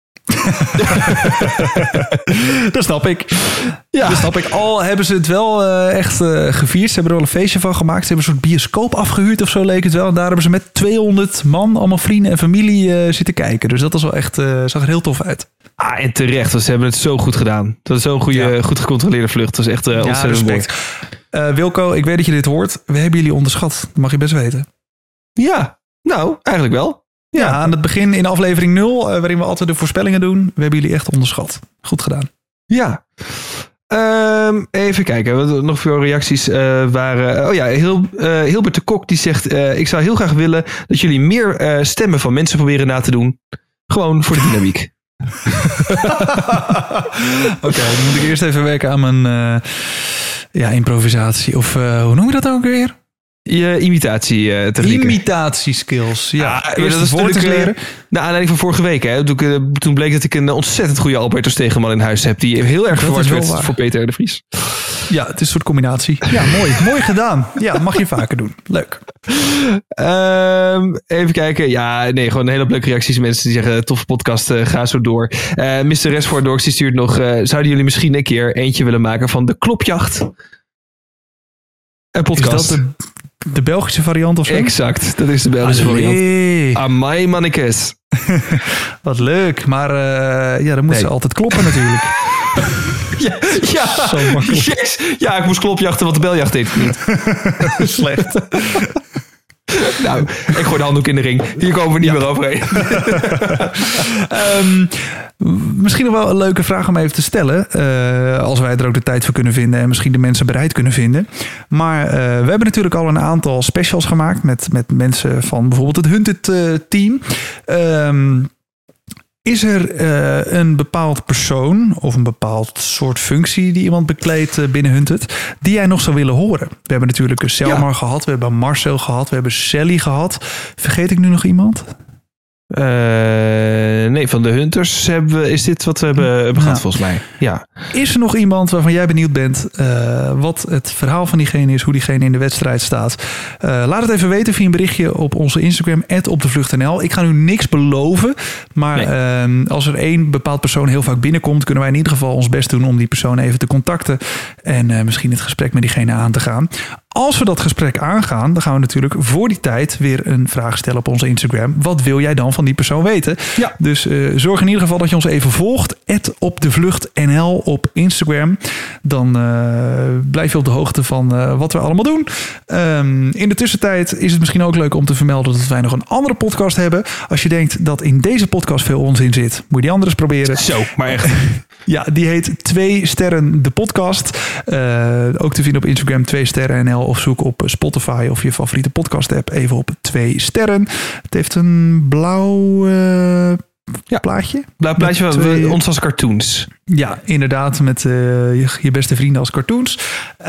Dat snap ik. Ja. Dat snap ik. Al hebben ze het wel uh, echt uh, gevierd. Ze hebben er wel een feestje van gemaakt. Ze hebben een soort bioscoop afgehuurd of zo leek het wel. En daar hebben ze met tweehonderd man, allemaal vrienden en familie uh, zitten kijken. Dus dat was wel echt, uh, zag er heel tof uit. Ah, en terecht, want ze hebben het zo goed gedaan. Dat was zo'n goede, Ja. goed gecontroleerde vlucht. Dat was echt uh, Ja, ontzettend mooi. respect. Uh, Wilco, ik weet dat je dit hoort. We hebben jullie onderschat. Dat mag je best weten. Ja, nou, eigenlijk wel. Ja, Ja. aan het begin in aflevering nul, uh, waarin we altijd de voorspellingen doen. We hebben jullie echt onderschat. Goed gedaan. Ja. Um, even kijken, wat nog veel reacties uh, waren. Oh ja, Hil, uh, Hilbert de Kok die zegt... Uh, ik zou heel graag willen dat jullie meer uh, stemmen van mensen proberen na te doen. Gewoon voor de dynamiek. Oké, okay, dan moet ik eerst even werken aan mijn uh, ja, improvisatie. Of uh, hoe noem je dat ook weer? Je imitatie uh, technieken. Imitatieskills. Ja, Ja, eerst dat is het woord eens natuurlijk, leren. uh, naar aanleiding van vorige week. Hè, toen, uh, toen bleek dat ik een ontzettend goede Alberto Stegeman in huis heb. Die heel erg Dat verward is wel werd waar. voor Peter R. de Vries. Ja, het is een soort combinatie. Ja, mooi. Mooi gedaan. Ja, dat mag je vaker doen. Leuk. Um, even kijken. Ja, nee, gewoon een hele hoop leuke reacties. Mensen die zeggen, toffe podcast, uh, ga zo door. Uh, mister Resvoort Dorks die stuurt nog... Uh, zouden jullie misschien een keer eentje willen maken van de Klopjacht? Een podcast. Is dat de, de Belgische variant of zo? Exact, dat is de Belgische variant. Allee. Amai mannekes. Wat leuk. Maar uh, ja, dan moet Nee. ze altijd kloppen natuurlijk. Ja, ja, Zo makkelijk. yes. Ja, ik moest klopjachten, want de beljacht deed het niet. Slecht. Nou, ik gooi de handdoek in de ring. Hier komen we niet ja. meer overheen. um, misschien nog wel een leuke vraag om even te stellen. Uh, als wij er ook de tijd voor kunnen vinden. En misschien de mensen bereid kunnen vinden. Maar uh, we hebben natuurlijk al een aantal specials gemaakt. Met, met mensen van bijvoorbeeld het Hunted uh, team. Um, Is er uh, een bepaald persoon of een bepaald soort functie die iemand bekleedt uh, binnen Hunted, die jij nog zou willen horen? We hebben natuurlijk Selmar ja. gehad, we hebben Marcel gehad, we hebben Sally gehad. Vergeet ik nu nog iemand? Uh, nee, van de Hunters hebben we, is dit wat we hebben, hebben gehad nou, volgens mij. Ja. Is er nog iemand waarvan jij benieuwd bent uh, wat het verhaal van diegene is, hoe diegene in de wedstrijd staat? Uh, laat het even weten via een berichtje op onze Instagram, at op de vlucht N L. Ik ga nu niks beloven, maar nee. uh, als er één bepaald persoon heel vaak binnenkomt, kunnen wij in ieder geval ons best doen om die persoon even te contacten en uh, misschien het gesprek met diegene aan te gaan. Als we dat gesprek aangaan, dan gaan we natuurlijk voor die tijd weer een vraag stellen op onze Instagram. Wat wil jij dan van die persoon weten? Ja. Dus uh, zorg in ieder geval dat je ons even volgt. at op de vlucht N L op Instagram. Dan uh, blijf je op de hoogte van uh, wat we allemaal doen. Um, in de tussentijd is het misschien ook leuk om te vermelden dat wij nog een andere podcast hebben. Als je denkt dat in deze podcast veel onzin zit, moet je die andere eens proberen. Zo, maar echt. Ja, die heet Twee Sterren de podcast. Uh, ook te vinden op Instagram Twee Sterren N L of zoek op Spotify of je favoriete podcast app even op Twee Sterren. Het heeft een blauw uh, ja. plaatje. Blauw plaatje van twee... ons als cartoons. Ja, inderdaad, met uh, je, je beste vrienden als cartoons.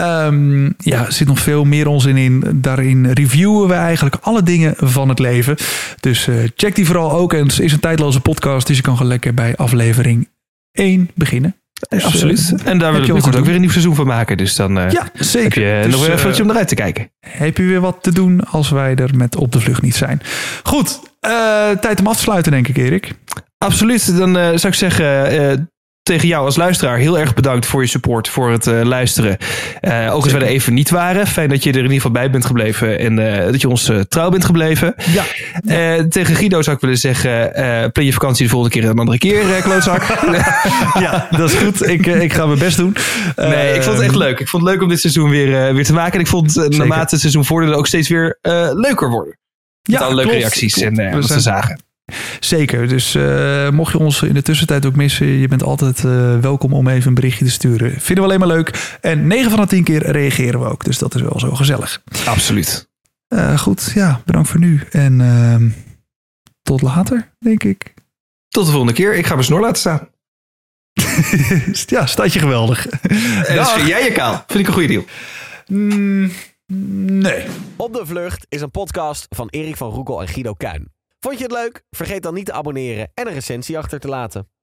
Um, ja, er zit nog veel meer onzin in. Daarin reviewen we eigenlijk alle dingen van het leven. Dus uh, check die vooral ook. En het is een tijdloze podcast, dus je kan gewoon lekker bij aflevering één beginnen. Dus, Absoluut. En daar willen we binnenkort ook weer een nieuw seizoen van maken. Dus dan uh, ja, zeker. heb je dus, nog weer even uh, om naar uit te kijken. Heb je weer wat te doen als wij er met op de vlucht niet zijn. Goed, uh, tijd om af te sluiten denk ik, Erik. Absoluut. Dan uh, zou ik zeggen... Uh, tegen jou als luisteraar heel erg bedankt voor je support, voor het uh, luisteren. Uh, ook als we er even niet waren. Fijn dat je er in ieder geval bij bent gebleven en uh, dat je ons uh, trouw bent gebleven. Ja. Ja. Uh, tegen Guido zou ik willen zeggen, uh, plan je vakantie de volgende keer een andere keer, uh, klootzak. Ja, dat is goed. Ik, uh, ik ga mijn best doen. Uh, nee, ik vond het echt leuk. Ik vond het leuk om dit seizoen weer, uh, weer te maken. En ik vond uh, naarmate het seizoen vorderde ook steeds weer uh, leuker worden. Met ja, alle leuke klopt, reacties klopt. en uh, wat ze zagen. Zeker, dus uh, mocht je ons in de tussentijd ook missen, je bent altijd uh, welkom om even een berichtje te sturen. Vinden we alleen maar leuk. En negen van de tien keer reageren we ook, dus dat is wel zo gezellig. Absoluut. Uh, goed, ja, bedankt voor nu. En uh, tot later, denk ik. Tot de volgende keer. Ik ga mijn snor laten staan. Ja, staat je geweldig. En dan vind jij je kaal. Vind ik een goede deal. Mm, nee. Op de Vlucht is een podcast van Erik van Roekel en Guido Kuin. Vond je het leuk? Vergeet dan niet te abonneren en een recensie achter te laten.